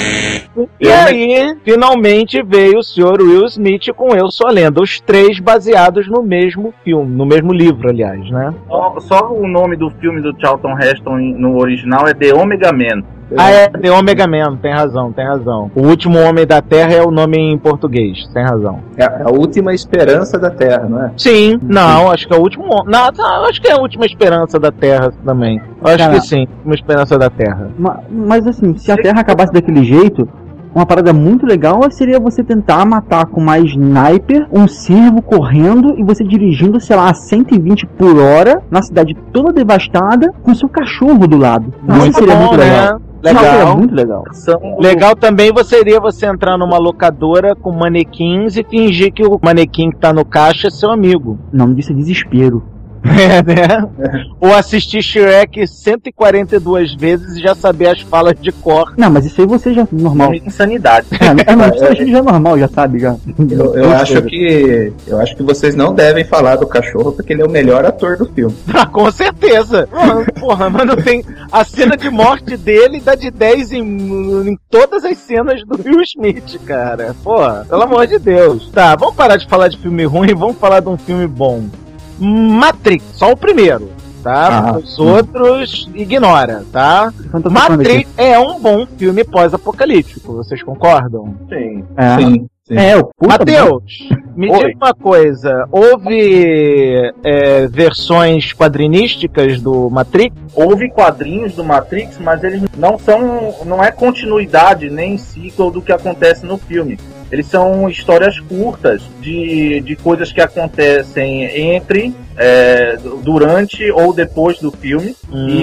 E aí, finalmente, veio o Sr. Will Smith com Eu Sou a Lenda. Os três baseados no mesmo filme, no mesmo livro, aliás, né? Só o nome do filme do Charlton Heston no original é The Omega Man. Ah, é, The Omega Man, tem razão. O Último Homem da Terra é o nome em português, tem razão. É a última esperança da Terra, não é? Sim, não, acho que é o último... Não, acho que é a última esperança da Terra também. Acho que sim, uma esperança da Terra. Mas assim, se a Terra acabasse daquele jeito, uma parada muito legal seria você tentar matar com mais sniper um cervo correndo e você dirigindo, sei lá, a 120 por hora na cidade toda devastada com seu cachorro do lado. Muito seria bom, muito legal. Né? Legal. Muito legal. Legal também seria você entrar numa locadora com manequins e fingir que o manequim que tá no caixa é seu amigo. O nome disso é desespero. É, né? Ou assistir Shrek 142 vezes e já saber as falas de cor. Não, mas isso aí você já é normal. Insanidade. Isso a gente já é normal, já sabe, já. Eu acho que vocês não devem falar do cachorro porque ele é o melhor ator do filme. Ah, com certeza. Porra, mas não tem... A cena de morte dele dá de 10 em todas as cenas do Will Smith, cara. Porra, pelo amor de Deus. Tá, vamos parar de falar de filme ruim e vamos falar de um filme bom. Matrix, só o primeiro, tá? Os outros ignora, tá? Matrix é um bom filme pós-apocalíptico, vocês concordam? Sim. Sim. Matheus, me diga uma coisa, houve versões quadrinísticas do Matrix? Houve quadrinhos do Matrix, mas eles não é continuidade nem sequel do que acontece no filme. Eles são histórias curtas de coisas que acontecem entre, durante ou depois do filme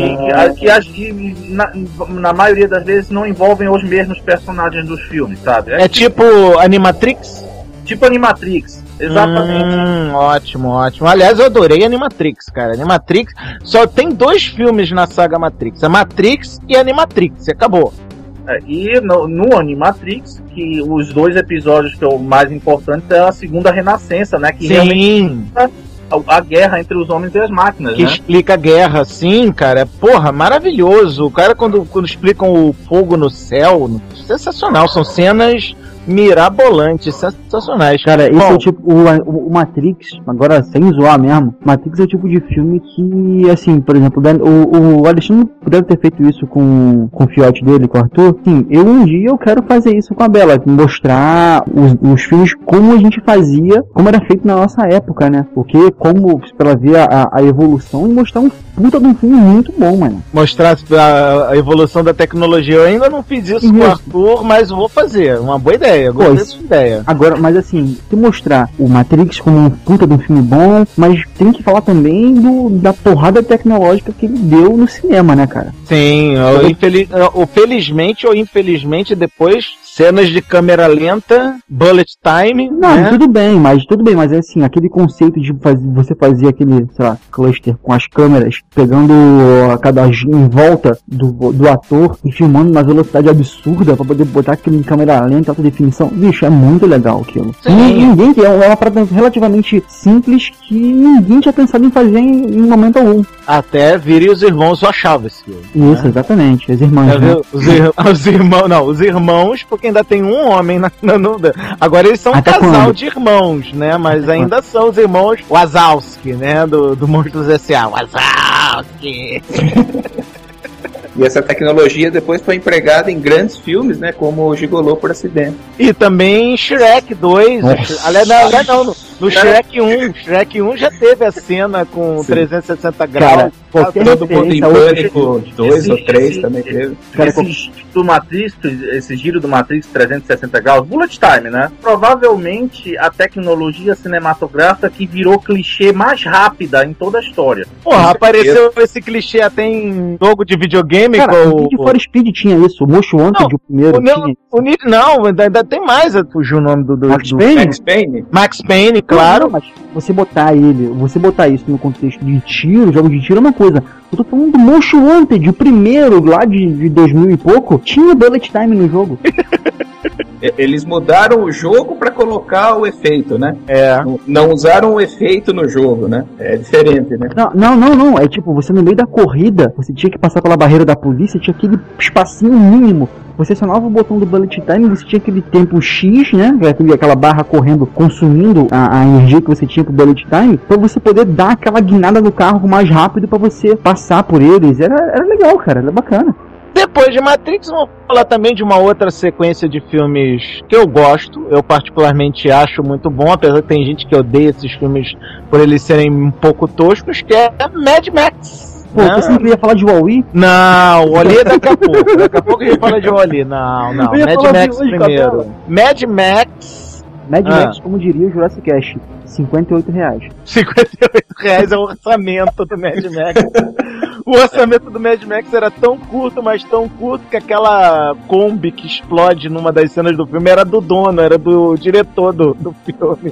e na maioria das vezes não envolvem os mesmos personagens dos filmes, sabe? É tipo Animatrix? Tipo Animatrix, exatamente. Ótimo. Aliás, eu adorei Animatrix, cara. Animatrix só tem 2 filmes na saga Matrix. É Matrix e Animatrix, acabou. E no Animatrix, que os 2 episódios que é o mais importante é a segunda renascença, né? Que realmente a guerra entre os homens e as máquinas, que explica a guerra, sim, cara. Porra, maravilhoso. O cara, quando explicam o fogo no céu, sensacional. São cenas mirabolantes, sensacionais. Cara, esse é o tipo, o Matrix, agora sem zoar mesmo, Matrix é o tipo de filme que, assim, por exemplo, o Alexandre deve ter feito isso com o fiote dele, com o Arthur. Sim, um dia eu quero fazer isso com a Bela, mostrar os filmes como a gente fazia, como era feito na nossa época, né? Porque como, pra ela ver a evolução e mostrar um puta de um filme muito bom, mano. Mostrar a evolução da tecnologia. Eu ainda não fiz isso com o Arthur, mas vou fazer. Uma boa ideia. Gostei dessa ideia. Agora, mas assim, se mostrar o Matrix como um puta de um filme bom, mas tem que falar também da porrada tecnológica que ele deu no cinema, né, cara? Sim, felizmente ou infelizmente, depois, cenas de câmera lenta, bullet time. Não, né? Tudo bem, mas é assim, aquele conceito de você fazer aquele, sei lá, cluster com as câmeras, pegando cada em volta do ator e filmando numa velocidade absurda pra poder botar aquilo em câmera lenta, alta definição. Bicho, é muito legal aquilo. Ninguém é uma parada relativamente simples que ninguém tinha pensado em fazer em momento algum. Até virem os irmãos Wachowski. Isso, né? Exatamente, as irmãs. Né? Os irmãos, porque ainda tem um homem agora eles são um casal de irmãos, né? Mas ainda são os irmãos Wazowski, né? Do Monstros S.A. Wazowski. E essa tecnologia depois foi empregada em grandes filmes, né? Como o Gigolô por Acidente. E também Shrek 2. Aliás, não. No Shrek 1. Shrek 1 já teve a cena com 360 graus. Cara, qualquer Todo mundo em referência Pânico 2 ou 3 também teve. Cara, Esse giro do Matrix 360 graus, bullet time, né? Provavelmente a tecnologia cinematográfica que virou clichê mais rápida em toda a história. Porra, apareceu esse clichê até em jogo de videogame. Cara, com o Need for Speed tinha isso, o Most Wanted, o primeiro tinha. Ainda tem mais, fugiu o nome do Max Payne? Max Payne, claro. Não, mas você botar isso no contexto de tiro, jogo de tiro é uma coisa. Eu tô falando do Most Wanted, o primeiro lá de 2000 e pouco, tinha bullet time no jogo. Eles mudaram o jogo pra colocar o efeito, né? Não usaram o efeito no jogo, né? É diferente, né? Não. É tipo, você no meio da corrida, você tinha que passar pela barreira da polícia, tinha aquele espacinho mínimo. Você acionava o botão do bullet time, você tinha aquele tempo X, né? Aquela barra correndo, consumindo a energia que você tinha pro bullet time, pra você poder dar aquela guinada no carro mais rápido pra você passar por eles. Era legal, cara, era bacana. Depois de Matrix, vamos falar também de uma outra sequência de filmes que eu gosto, eu particularmente acho muito bom, apesar que tem gente que odeia esses filmes por eles serem um pouco toscos, que é Mad Max. Pô, você não queria falar de Wall-E? Não, o Wall-E é daqui a pouco. Daqui a pouco a gente fala de Wall-E. Não. Mad Max primeiro. Mad Max. Mad Max, como diria o Jurassic Cash, R$58. R$58 é o orçamento do Mad Max. O orçamento do Mad Max era tão curto, mas tão curto, que aquela Kombi que explode numa das cenas do filme era do dono, era do diretor do filme.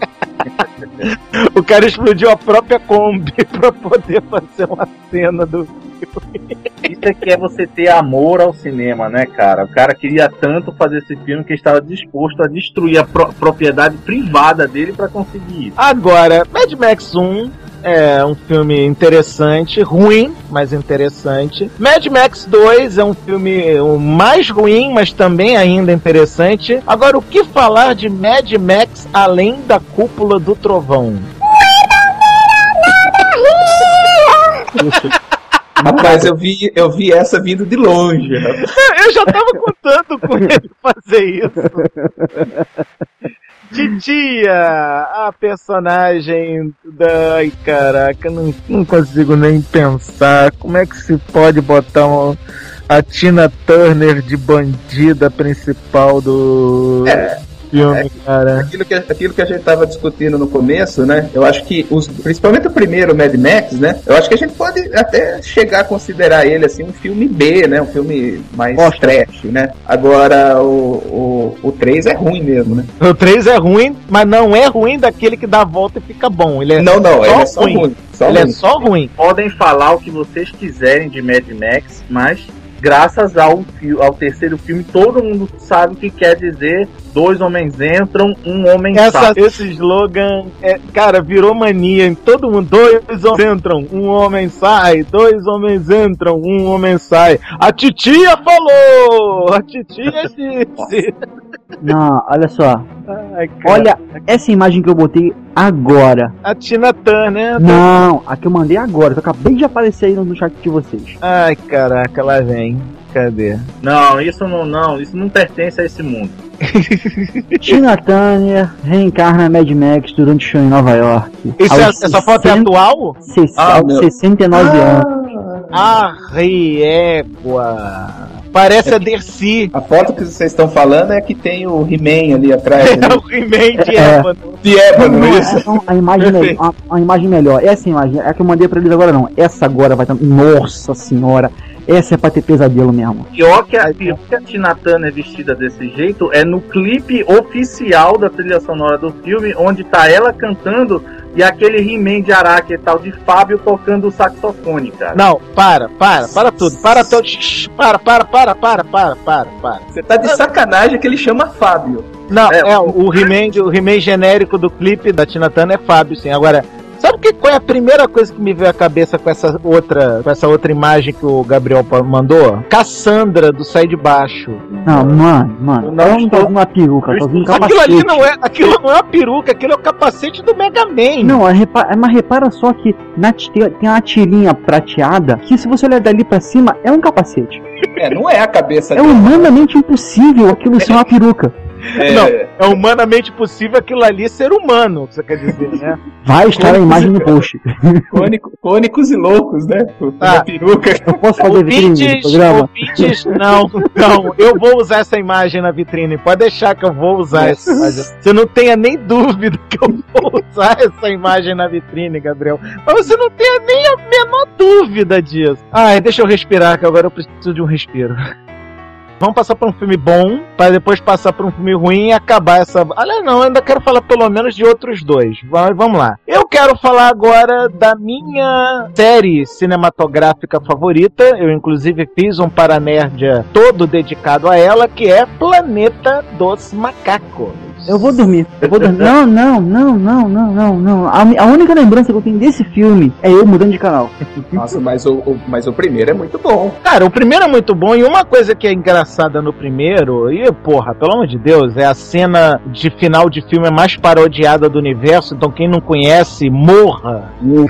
O cara explodiu a própria Kombi pra poder fazer uma cena do filme. Isso é que é você ter amor ao cinema, né, cara? O cara queria tanto fazer esse filme que estava disposto a destruir a propriedade privada dele pra conseguir isso. Agora, Mad Max 1 é um filme interessante, ruim, mas interessante. Mad Max 2 é um filme mais ruim, mas também ainda interessante. Agora, o que falar de Mad Max além da Cúpula do Trovão? Rapaz, eu vi essa vindo de longe. Eu já tava contando com ele fazer isso. Titia, a personagem da... Ai, caraca, não consigo nem pensar. Como é que se pode botar a Tina Turner de bandida principal do filme, cara? Aquilo que a gente tava discutindo no começo, né? Eu acho que, principalmente o primeiro Mad Max, né? Eu acho que a gente pode até chegar a considerar ele, assim, um filme B, né? Um filme mais trash, né? Agora, o 3 é ruim mesmo, né? O 3 é ruim, mas não é ruim daquele que dá a volta e fica bom. Ele é ele é só ruim. É só ruim. Podem falar o que vocês quiserem de Mad Max, mas graças ao terceiro filme, todo mundo sabe o que quer dizer: 2 homens entram, 1 homem sai. Esse slogan, cara, virou mania em todo mundo. 2 homens entram, 1 homem sai. 2 homens entram, 1 homem sai. A titia falou! A titia disse. Não, olha só. Ai, olha essa imagem que eu botei agora. A Tina Turner. Não, a que eu mandei agora, que eu acabei de aparecer aí no chat de vocês. Ai, caraca, lá vem. Cadê? Não, isso não pertence a esse mundo. Tina Turner reencarna Mad Max durante o show em Nova York. Essa foto é atual? 69 anos. Égua. Parece a Dercy. A foto que vocês estão falando é que tem o He-Man ali atrás. É o He-Man de ébano. De ébano, isso. Então, a imagem melhor. Essa imagem, é a que eu mandei pra eles agora não. Essa agora vai estar... Nossa senhora. Essa é pra ter pesadelo mesmo. Pior que a Tina Turner vestida desse jeito é no clipe oficial da trilha sonora do filme, onde tá ela cantando e aquele He-Man de Araque e tal de Fábio tocando o saxofone, cara. Não, para tudo. Para. Você tá de sacanagem que ele chama Fábio. Não, o He-Man genérico do clipe da Tina Turner é Fábio, sim. Agora, Sabe qual é a primeira coisa que me veio à cabeça com essa outra imagem que o Gabriel mandou? Cassandra, do Sai de Baixo. Não, mano. Ela não tá usando uma peruca, tá usando um capacete. Aquilo não é uma peruca, aquilo é o capacete do Mega Man. Não, mas repara só que tem uma tirinha prateada que, se você olhar dali pra cima, é um capacete. Não é a cabeça dela. É humanamente impossível aquilo ser uma peruca. Não, é humanamente possível aquilo ali ser humano, você quer dizer, né? Vai estar a imagem no post. Cônicos e loucos, né? Uma peruca. Eu posso fazer vitrine no programa? Ouvintes, não, eu vou usar essa imagem na vitrine, pode deixar que eu vou usar essa imagem. Você não tenha nem dúvida que eu vou usar essa imagem na vitrine, Gabriel. Mas você não tenha nem a menor dúvida disso. Ai, deixa eu respirar, que agora eu preciso de um respiro. Vamos passar por um filme bom, para depois passar por um filme ruim e acabar essa... Olha, não, eu ainda quero falar pelo menos de outros dois. Vamos lá. Eu quero falar agora da minha série cinematográfica favorita. Eu, inclusive, fiz um Paranerdia todo dedicado a ela, que é Planeta dos Macacos. Eu vou dormir. Não. A única lembrança que eu tenho desse filme é eu mudando de canal. Nossa, mas o primeiro é muito bom. Cara, o primeiro é muito bom, e uma coisa que é engraçada no primeiro, e porra, pelo amor de Deus, é a cena de final de filme mais parodiada do universo, então quem não conhece, morra.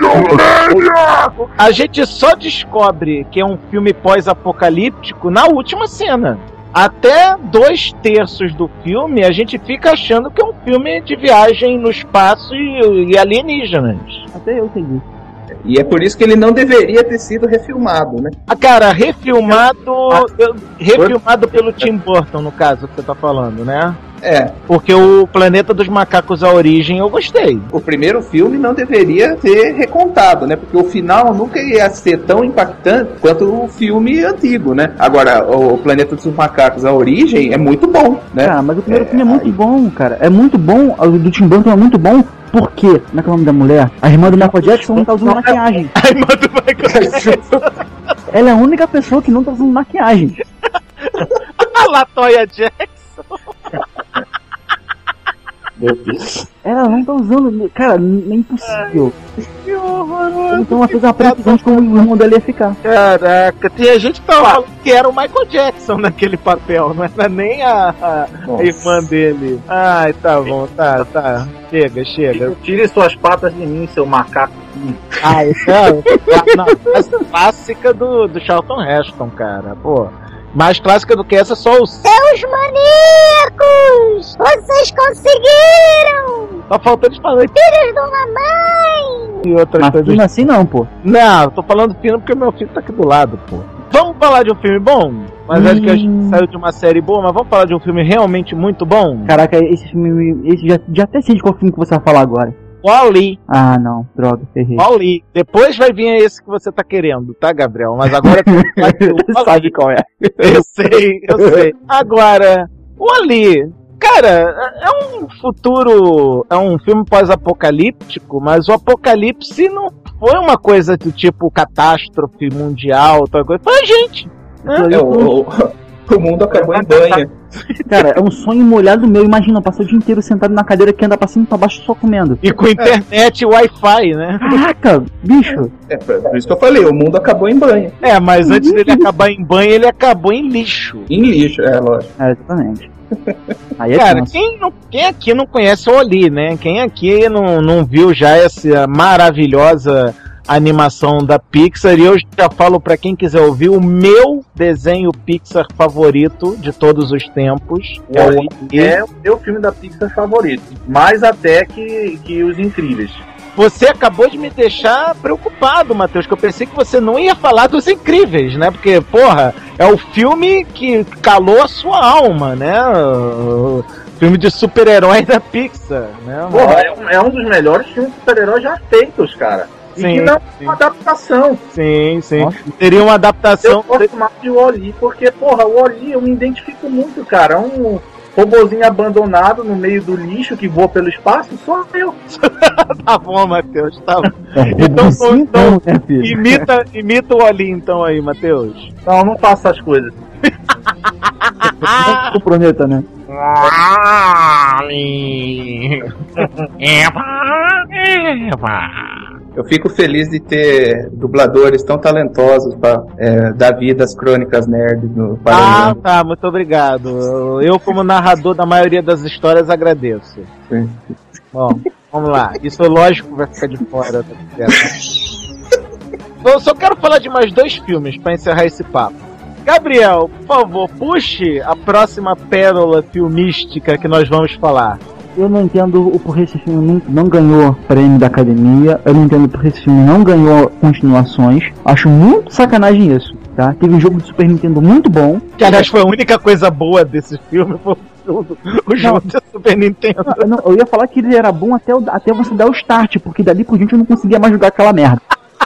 A gente só descobre que é um filme pós-apocalíptico na última cena. Até 2/3 do filme a gente fica achando que é um filme de viagem no espaço e alienígenas. Até eu entendi. E é por isso que ele não deveria ter sido refilmado, né? Cara, refilmado pelo Tim Burton, no caso que você tá falando, né? É. Porque o Planeta dos Macacos, a origem, eu gostei. O primeiro filme não deveria ser recontado, né? Porque o final nunca ia ser tão impactante quanto o filme antigo, né? Agora, o Planeta dos Macacos, a origem, é muito bom, né? Ah, mas o primeiro filme é muito bom, cara. É muito bom, o do Tim Burton é muito bom. Por quê? Como é que é o nome da mulher? A irmã do Michael Jackson não tá usando maquiagem. A irmã do Michael Jackson. Ela é a única pessoa que não tá usando maquiagem. A Latoya Jackson. Meu Deus. Ela não tá usando. Cara, é impossível. Que horroroso. Então ela fez uma previsão de como o irmão dele ia ficar. Caraca, tinha gente que tava falando que era o Michael Jackson naquele papel, não era nem a irmã dele. Ai, tá bom, tá. Chega. Tire suas patas de mim, seu macaco. Ah, isso é a clássica do Charlton Heston, cara, pô. Mais clássica do que essa, só os... Seus maníacos! Vocês conseguiram! Tá faltando de falar. Filhos de uma mãe! E outras mas coisas. filho assim não, pô. Não, tô falando fino porque meu filho tá aqui do lado, pô. Vamos falar de um filme bom? Mas acho que a gente saiu de uma série boa, mas vamos falar de um filme realmente muito bom? Caraca, esse filme... Já até sei de qual filme que você vai falar agora. WALL-E. Ah, não, droga, errei. WALL-E. Depois vai vir esse que você tá querendo, tá, Gabriel? Mas agora tu sabe qual é. Eu sei. Agora, WALL-E. Cara, é um futuro... É um filme pós-apocalíptico, mas o apocalipse não foi uma coisa do tipo catástrofe mundial, tal coisa. Foi a gente. Né? O mundo acabou em banha. Cara, é um sonho molhado meu. Imagina, eu passo o dia inteiro sentado na cadeira que anda pra cima e pra baixo só comendo. E com internet e Wi-Fi, né? Caraca, bicho. É por isso que eu falei, o mundo acabou em banha. É, mas antes dele acabar em banha, ele acabou em lixo. Em lixo, lógico. É, exatamente. Aí é cara, quem aqui não conhece o WALL-E, né? Quem aqui não viu já essa maravilhosa animação da Pixar? E eu já falo pra quem quiser ouvir o meu desenho Pixar favorito de todos os tempos. É o meu filme da Pixar favorito, mais até que Os Incríveis. Você acabou de me deixar preocupado, Matheus, que eu pensei que você não ia falar dos Incríveis, né? Porque, porra, é o filme que calou a sua alma, né? O filme de super-herói da Pixar, né? Porra, é um dos melhores filmes de super-herói já feitos, cara. E que não é uma adaptação. Sim. Nossa. Seria uma adaptação. Eu gosto mais de WALL-E, porque, porra, o WALL-E eu me identifico muito, cara. É um robozinho abandonado no meio do lixo que voa pelo espaço, sou eu. Tá bom, Matheus, tá bom. Então imita o WALL-E então aí, Matheus. Não faça as coisas. Não se prometa, né? WALL-E. Eba. Eu fico feliz de ter dubladores tão talentosos para dar vida às crônicas nerds no Paraná. Tá, muito obrigado. Eu, como narrador da maioria das histórias, agradeço. Sim. Bom, vamos lá. Isso, lógico, vai ficar de fora. Eu só quero falar de mais 2 filmes para encerrar esse papo. Gabriel, por favor, puxe a próxima pérola filmística que nós vamos falar. Eu não entendo o porquê esse filme não ganhou prêmio da academia. Eu não entendo porque esse filme não ganhou continuações. Acho muito sacanagem isso, tá? Teve um jogo de Super Nintendo muito bom. Que, aliás, foi a única coisa boa desse filme. Foi o jogo de Super Nintendo. Eu ia falar que ele era bom até você dar o start, porque dali por diante eu não conseguia mais jogar aquela merda.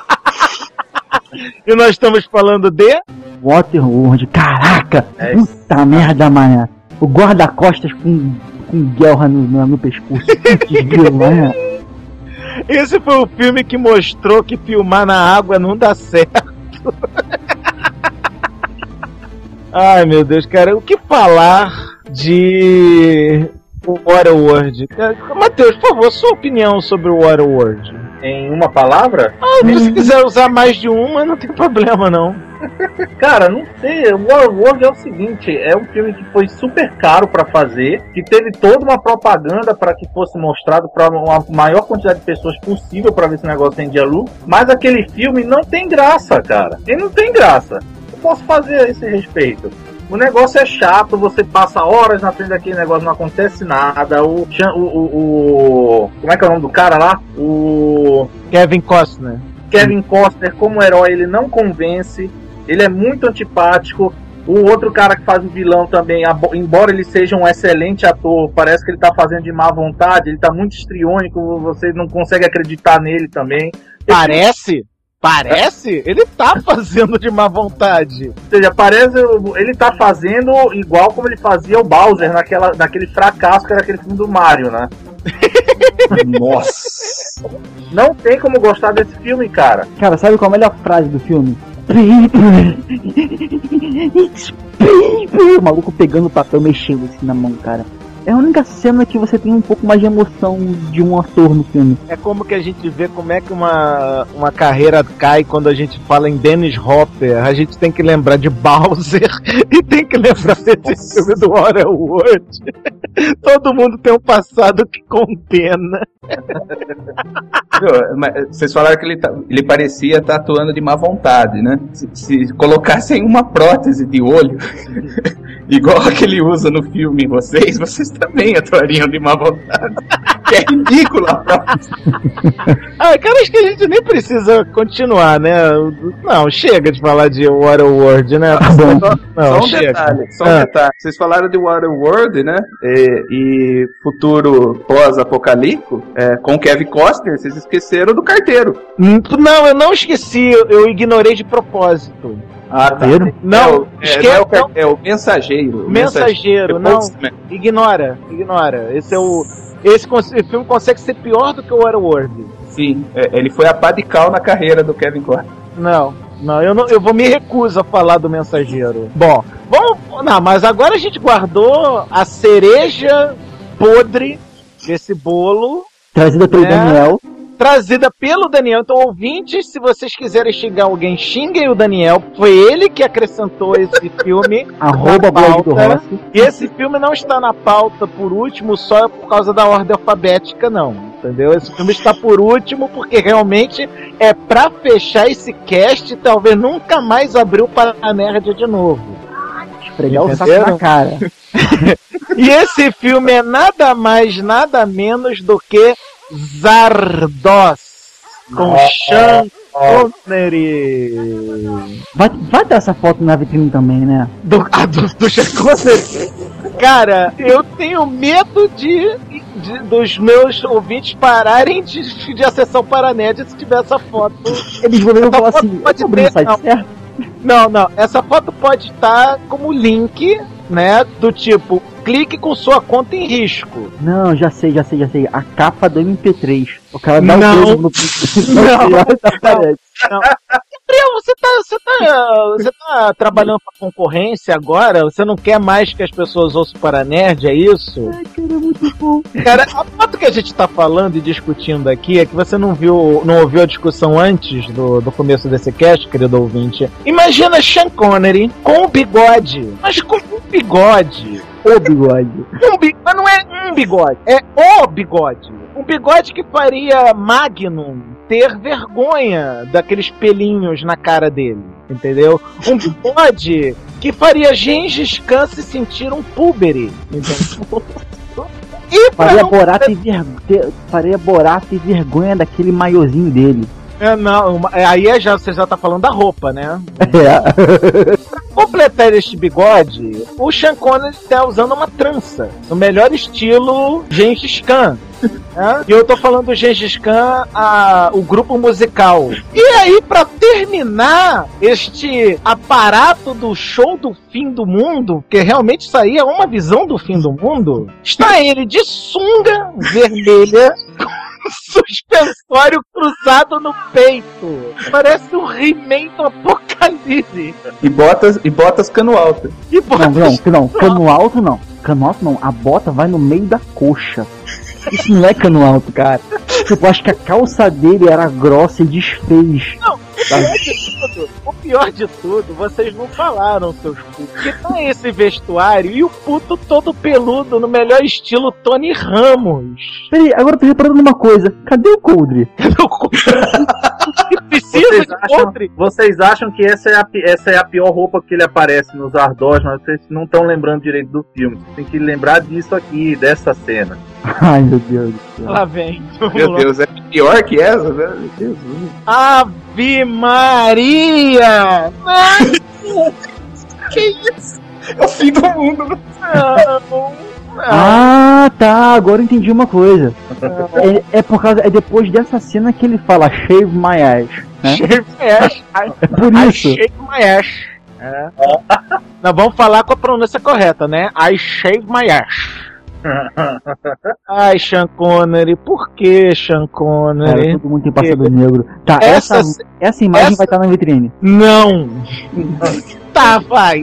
E nós estamos falando de... Waterworld, caraca! Puta merda, mané. O guarda-costas com guerra no pescoço. Esse foi o filme que mostrou que filmar na água não dá certo. Ai, meu Deus, cara. O que falar de Waterworld? Matheus, por favor, sua opinião sobre o Waterworld. Em uma palavra? Se você quiser usar mais de uma, não tem problema, não. Cara, não sei. O Waterworld é o seguinte: é um filme que foi super caro pra fazer, que teve toda uma propaganda para que fosse mostrado para uma maior quantidade de pessoas possível para ver se o negócio tendia lucro. Mas aquele filme não tem graça, cara. Ele não tem graça. Eu posso fazer a esse respeito. O negócio é chato, você passa horas na frente daquele negócio, não acontece nada. Como é que é o nome do cara lá? O Kevin Costner. Kevin Costner, como herói, ele não convence. Ele é muito antipático. O outro cara que faz o vilão também, embora ele seja um excelente ator, parece que ele tá fazendo de má vontade. Ele tá muito histriônico, você não consegue acreditar nele também. Parece? Parece? Ele tá fazendo de má vontade. Ou seja, parece. Ele tá fazendo igual como ele fazia o Bowser naquele fracasso que era aquele filme do Mario, né? Nossa! Não tem como gostar desse filme, cara. Cara, sabe qual é a melhor frase do filme? O maluco pegando o papel, mexendo assim na mão, cara. É a única cena que você tem um pouco mais de emoção de um ator no filme. É como que a gente vê como é que uma carreira cai quando a gente fala em Dennis Hopper. A gente tem que lembrar de Bowser e tem que lembrar desse filme do Waterworld. Todo mundo tem um passado que condena. Vocês falaram que ele parecia estar atuando de má vontade, né? Se colocassem uma prótese de olho igual a que ele usa no filme, vocês também atuariam de má vontade. Que é ridículo a prótese. Cara, acho que a gente nem precisa continuar, né? Não, chega de falar de Waterworld, né? Só um detalhe. Vocês falaram de Waterworld, né? E futuro pós-apocalíptico, com Kevin Costner, vocês esqueceram do carteiro. Não, eu não esqueci, eu ignorei de propósito. Ah, tá. Não, é o mensageiro. Mensageiro, não. Ignora. Esse filme consegue ser pior do que o Waterworld. Sim, ele foi a pá de cal na carreira do Kevin Costner. Não, eu vou me recuso a falar do mensageiro. Bom, mas agora a gente guardou a cereja podre desse bolo. Trazida pelo Daniel. Trazida pelo Daniel. Então, ouvintes, se vocês quiserem xingar alguém, xinguem o Daniel. Foi ele que acrescentou esse filme. Arroba blog do Rossi. E esse filme não está na pauta por último só por causa da ordem alfabética, não. Entendeu? Esse filme está por último porque realmente é pra fechar esse cast e talvez nunca mais abrir o Paranerd de novo. Esfregar o saco na cara. E esse filme é nada mais, nada menos do que Zardoz, com Sean Connery. Vai dar essa foto na vitrine também, né? Do Sean Connery. Cara, eu tenho medo dos meus ouvintes pararem de acessar o Paranerd se tiver essa foto. Eles vão falar assim, pode ter, certo? Não, essa foto pode estar como link, né, do tipo, clique com sua conta em risco. Não, já sei. A capa do MP3. O cara dá um beijo no não. Gabriel, você tá trabalhando pra concorrência agora? Você não quer mais que as pessoas ouçam Paranerd, é isso? Ai, cara, é muito bom. Cara, a foto que a gente tá falando e discutindo aqui é que você não ouviu a discussão antes do começo desse cast, querido ouvinte. Imagina Sean Connery com o bigode, mas com um bigode. O bigode. Mas não é um bigode, é o bigode. Um bigode que faria Magnum ter vergonha daqueles pelinhos na cara dele, entendeu? Um bigode que faria Gengis Khan se sentir um púbere, entendeu? E faria Borat ter vergonha daquele maiozinho dele. Não, aí você já tá falando da roupa, né? É. Pra completar este bigode, o Sean Connery tá usando uma trança, no melhor estilo Gengis Khan. E eu tô falando do Gengis Khan, o grupo musical. E aí, pra terminar este aparato do show do fim do mundo, que realmente isso aí é uma visão do fim do mundo, está ele de sunga vermelha, suspensório cruzado no peito. Parece um He-Man do Apocalipse. E botas cano alto. Não, cano alto não. Cano alto não. A bota vai no meio da coxa. Isso não é cano alto, cara. Tipo, acho que a calça dele era grossa e desfez. Não, o pior de tudo, vocês não falaram, seus putos, que tá esse vestuário e o puto todo peludo no melhor estilo Tony Ramos. Peraí, agora eu tô reparando numa coisa. Cadê o Coldre? Precisa de Coldre? Vocês acham que essa é a pior roupa que ele aparece nos Ardós, mas vocês não estão lembrando direito do filme. Vocês têm que lembrar disso aqui, dessa cena. Ai, meu Deus do céu. Lá vem. Meu Deus, é pior que essa, velho? Jesus. Ave Maria! Que isso? É o fim do mundo. Não. Ah, tá. Agora eu entendi uma coisa. É depois dessa cena que ele fala shave my ass. Né? Shave my ass. É por isso. I shave my ass. Nós vamos falar com a pronúncia correta, né? I shave my ass. Ai, Sean Connery, por que Sean Connery? Cara, todo mundo tem passado negro. Tá, essa imagem vai estar na vitrine. Não! Tá, vai.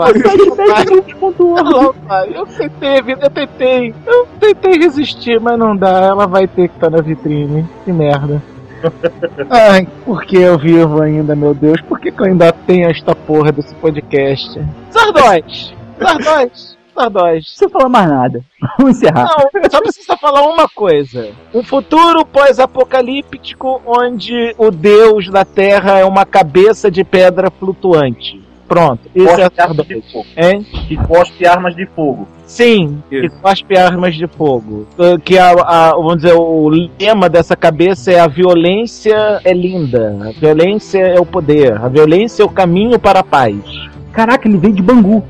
Eu tentei resistir, mas não dá. Ela vai ter que estar na vitrine. Que merda. Ai, por que eu vivo ainda, meu Deus? Por que eu ainda tenho esta porra desse podcast? Zardóis! Não precisa falar mais nada. Vamos encerrar. Não, só precisa falar uma coisa. Um futuro pós-apocalíptico onde o deus da Terra é uma cabeça de pedra flutuante. Pronto, isso é Zardóis. Que cospe armas de fogo. Sim, que cospe armas de fogo. Que vamos dizer, o lema dessa cabeça é: a violência é linda, a violência é o poder, a violência é o caminho para a paz. Caraca, ele veio de Bangu.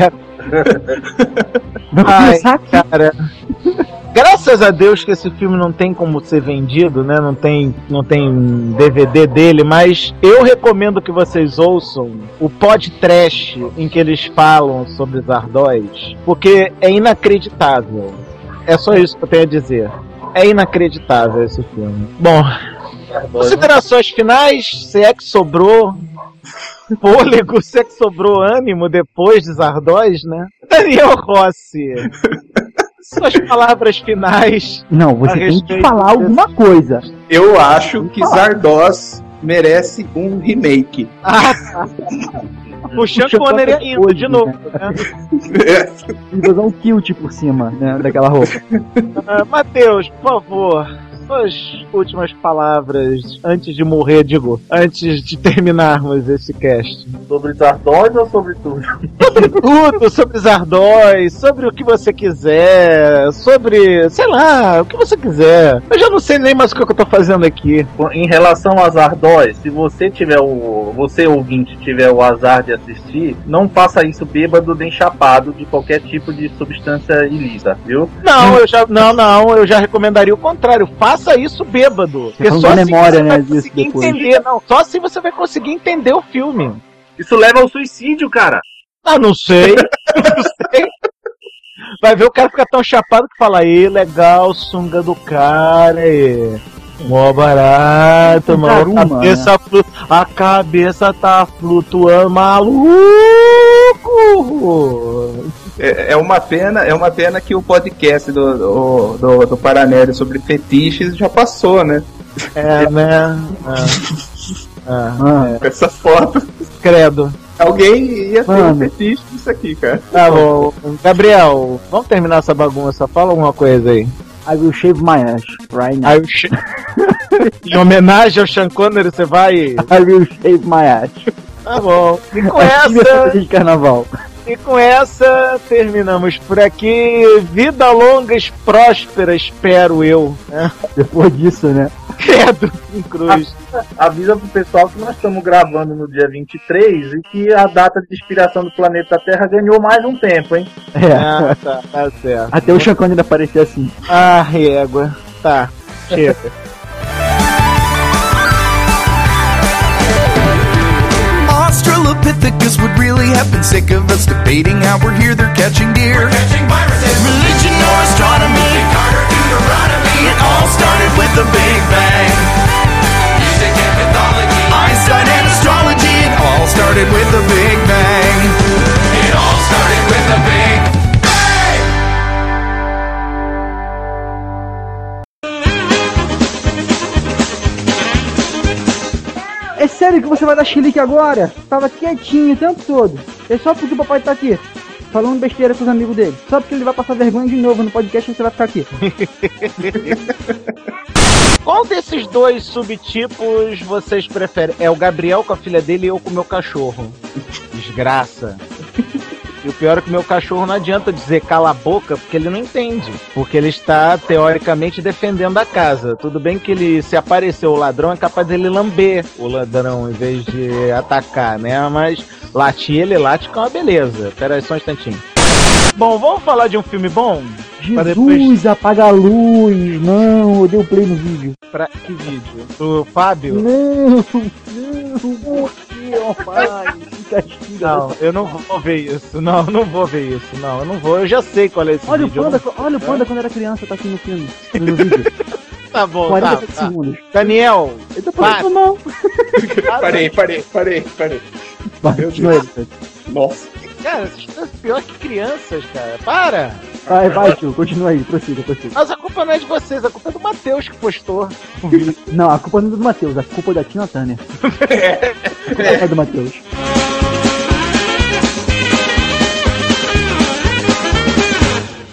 Ai, cara. Graças a Deus que esse filme não tem como ser vendido, né? Não tem DVD dele, mas eu recomendo que vocês ouçam o podcast em que eles falam sobre Zardóis, porque é inacreditável. É só isso que eu tenho a dizer. É inacreditável esse filme. Bom, considerações finais, se é que sobrou fôlego, se é que sobrou ânimo depois de Zardóis, né? Daniel Rossi, suas palavras finais. Não, você tem que falar alguma coisa. Eu acho que Zardós merece um remake. Tá. O Sean Connery ainda, de novo, né? E fazer um kilt por cima, né, daquela roupa. Matheus, por favor, suas últimas palavras antes de morrer, antes de terminarmos esse cast. Sobre Zardóis ou sobre tudo? Sobre tudo, sobre Zardóis, sobre o que você quiser, sobre, sei lá, o que você quiser. Eu já não sei nem mais o que eu tô fazendo aqui. Em relação a Zardóis, se você você ouvinte tiver o azar de assistir, não faça isso bêbado nem chapado de qualquer tipo de substância ilícita, viu? Não, eu já recomendaria o contrário. Faça isso bêbado. Porque só assim memória, você vai conseguir entender. Não, só assim você vai conseguir entender o filme. Isso leva ao suicídio, cara. Não sei. Não sei. Vai ver o cara ficar tão chapado que fala: legal, sunga do cara. Mó barato, mano. Caramba, A cabeça tá flutuando, maluco! É uma pena que o podcast do Paranerd sobre fetiches já passou, né? Né? Com essa foto. Credo. Alguém ia ter um fetiche disso aqui, cara. Tá bom. Gabriel, vamos terminar essa bagunça. Fala alguma coisa aí. I will shave my ass right now. Em homenagem ao Sean Connery, você vai... I will shave my ass. Tá bom. E com essa... de carnaval. E com essa, terminamos por aqui. Vida longa e próspera, espero eu. Né? Depois disso, né? Credo, em cruz. Avisa pro pessoal que nós estamos gravando no dia 23 e que a data de expiração do planeta Terra ganhou mais um tempo, hein? Tá certo. Até o Sean Connery aparecer assim. Régua. Tá, chega. Australopithecus would really have been sick of us debating how we're here, they're catching deer. We're catching viruses. Religion or astronomy, Carter, Deuteronomy. It all started with the Big Bang. Music and mythology, Einstein and astrology. It all started with the Big Bang. It all started with the Big Bang. É sério que você vai dar chilique agora? Tava quietinho o tempo todo. É só porque o papai tá aqui, falando besteira com os amigos dele. Só porque ele vai passar vergonha de novo no podcast e você vai ficar aqui. Qual desses dois subtipos vocês preferem? É o Gabriel com a filha dele e eu com o meu cachorro. Desgraça. E o pior é que o meu cachorro não adianta dizer cala a boca, porque ele não entende. Porque ele está, teoricamente, defendendo a casa. Tudo bem que ele, se aparecer o ladrão, é capaz dele lamber o ladrão, em vez de atacar, né? Mas latir, ele late com uma beleza. Pera aí, só um instantinho. Bom, vamos falar de um filme bom? Jesus, depois... apaga a luz. Não, eu dei o play no vídeo. Pra que vídeo? Do Fábio? Não, por que, ó pai? Castiga. Não, eu não vou ver isso. Não vou ver isso. Não, eu não vou. Eu já sei qual é esse olha vídeo. Olha o Panda quando era criança, tá aqui no filme. No vídeo. Tá bom, 40 tá. segundos. Daniel, Eu tô falando mal. Parei. Continua ele. Nossa. Cara, vocês estão pior que crianças, cara. Para! Vai, tio, continua aí, prossiga. Mas a culpa não é de vocês, a culpa é do Matheus que postou. Não, a culpa não é do Matheus, a culpa é da Tina Turner. A culpa é do Matheus.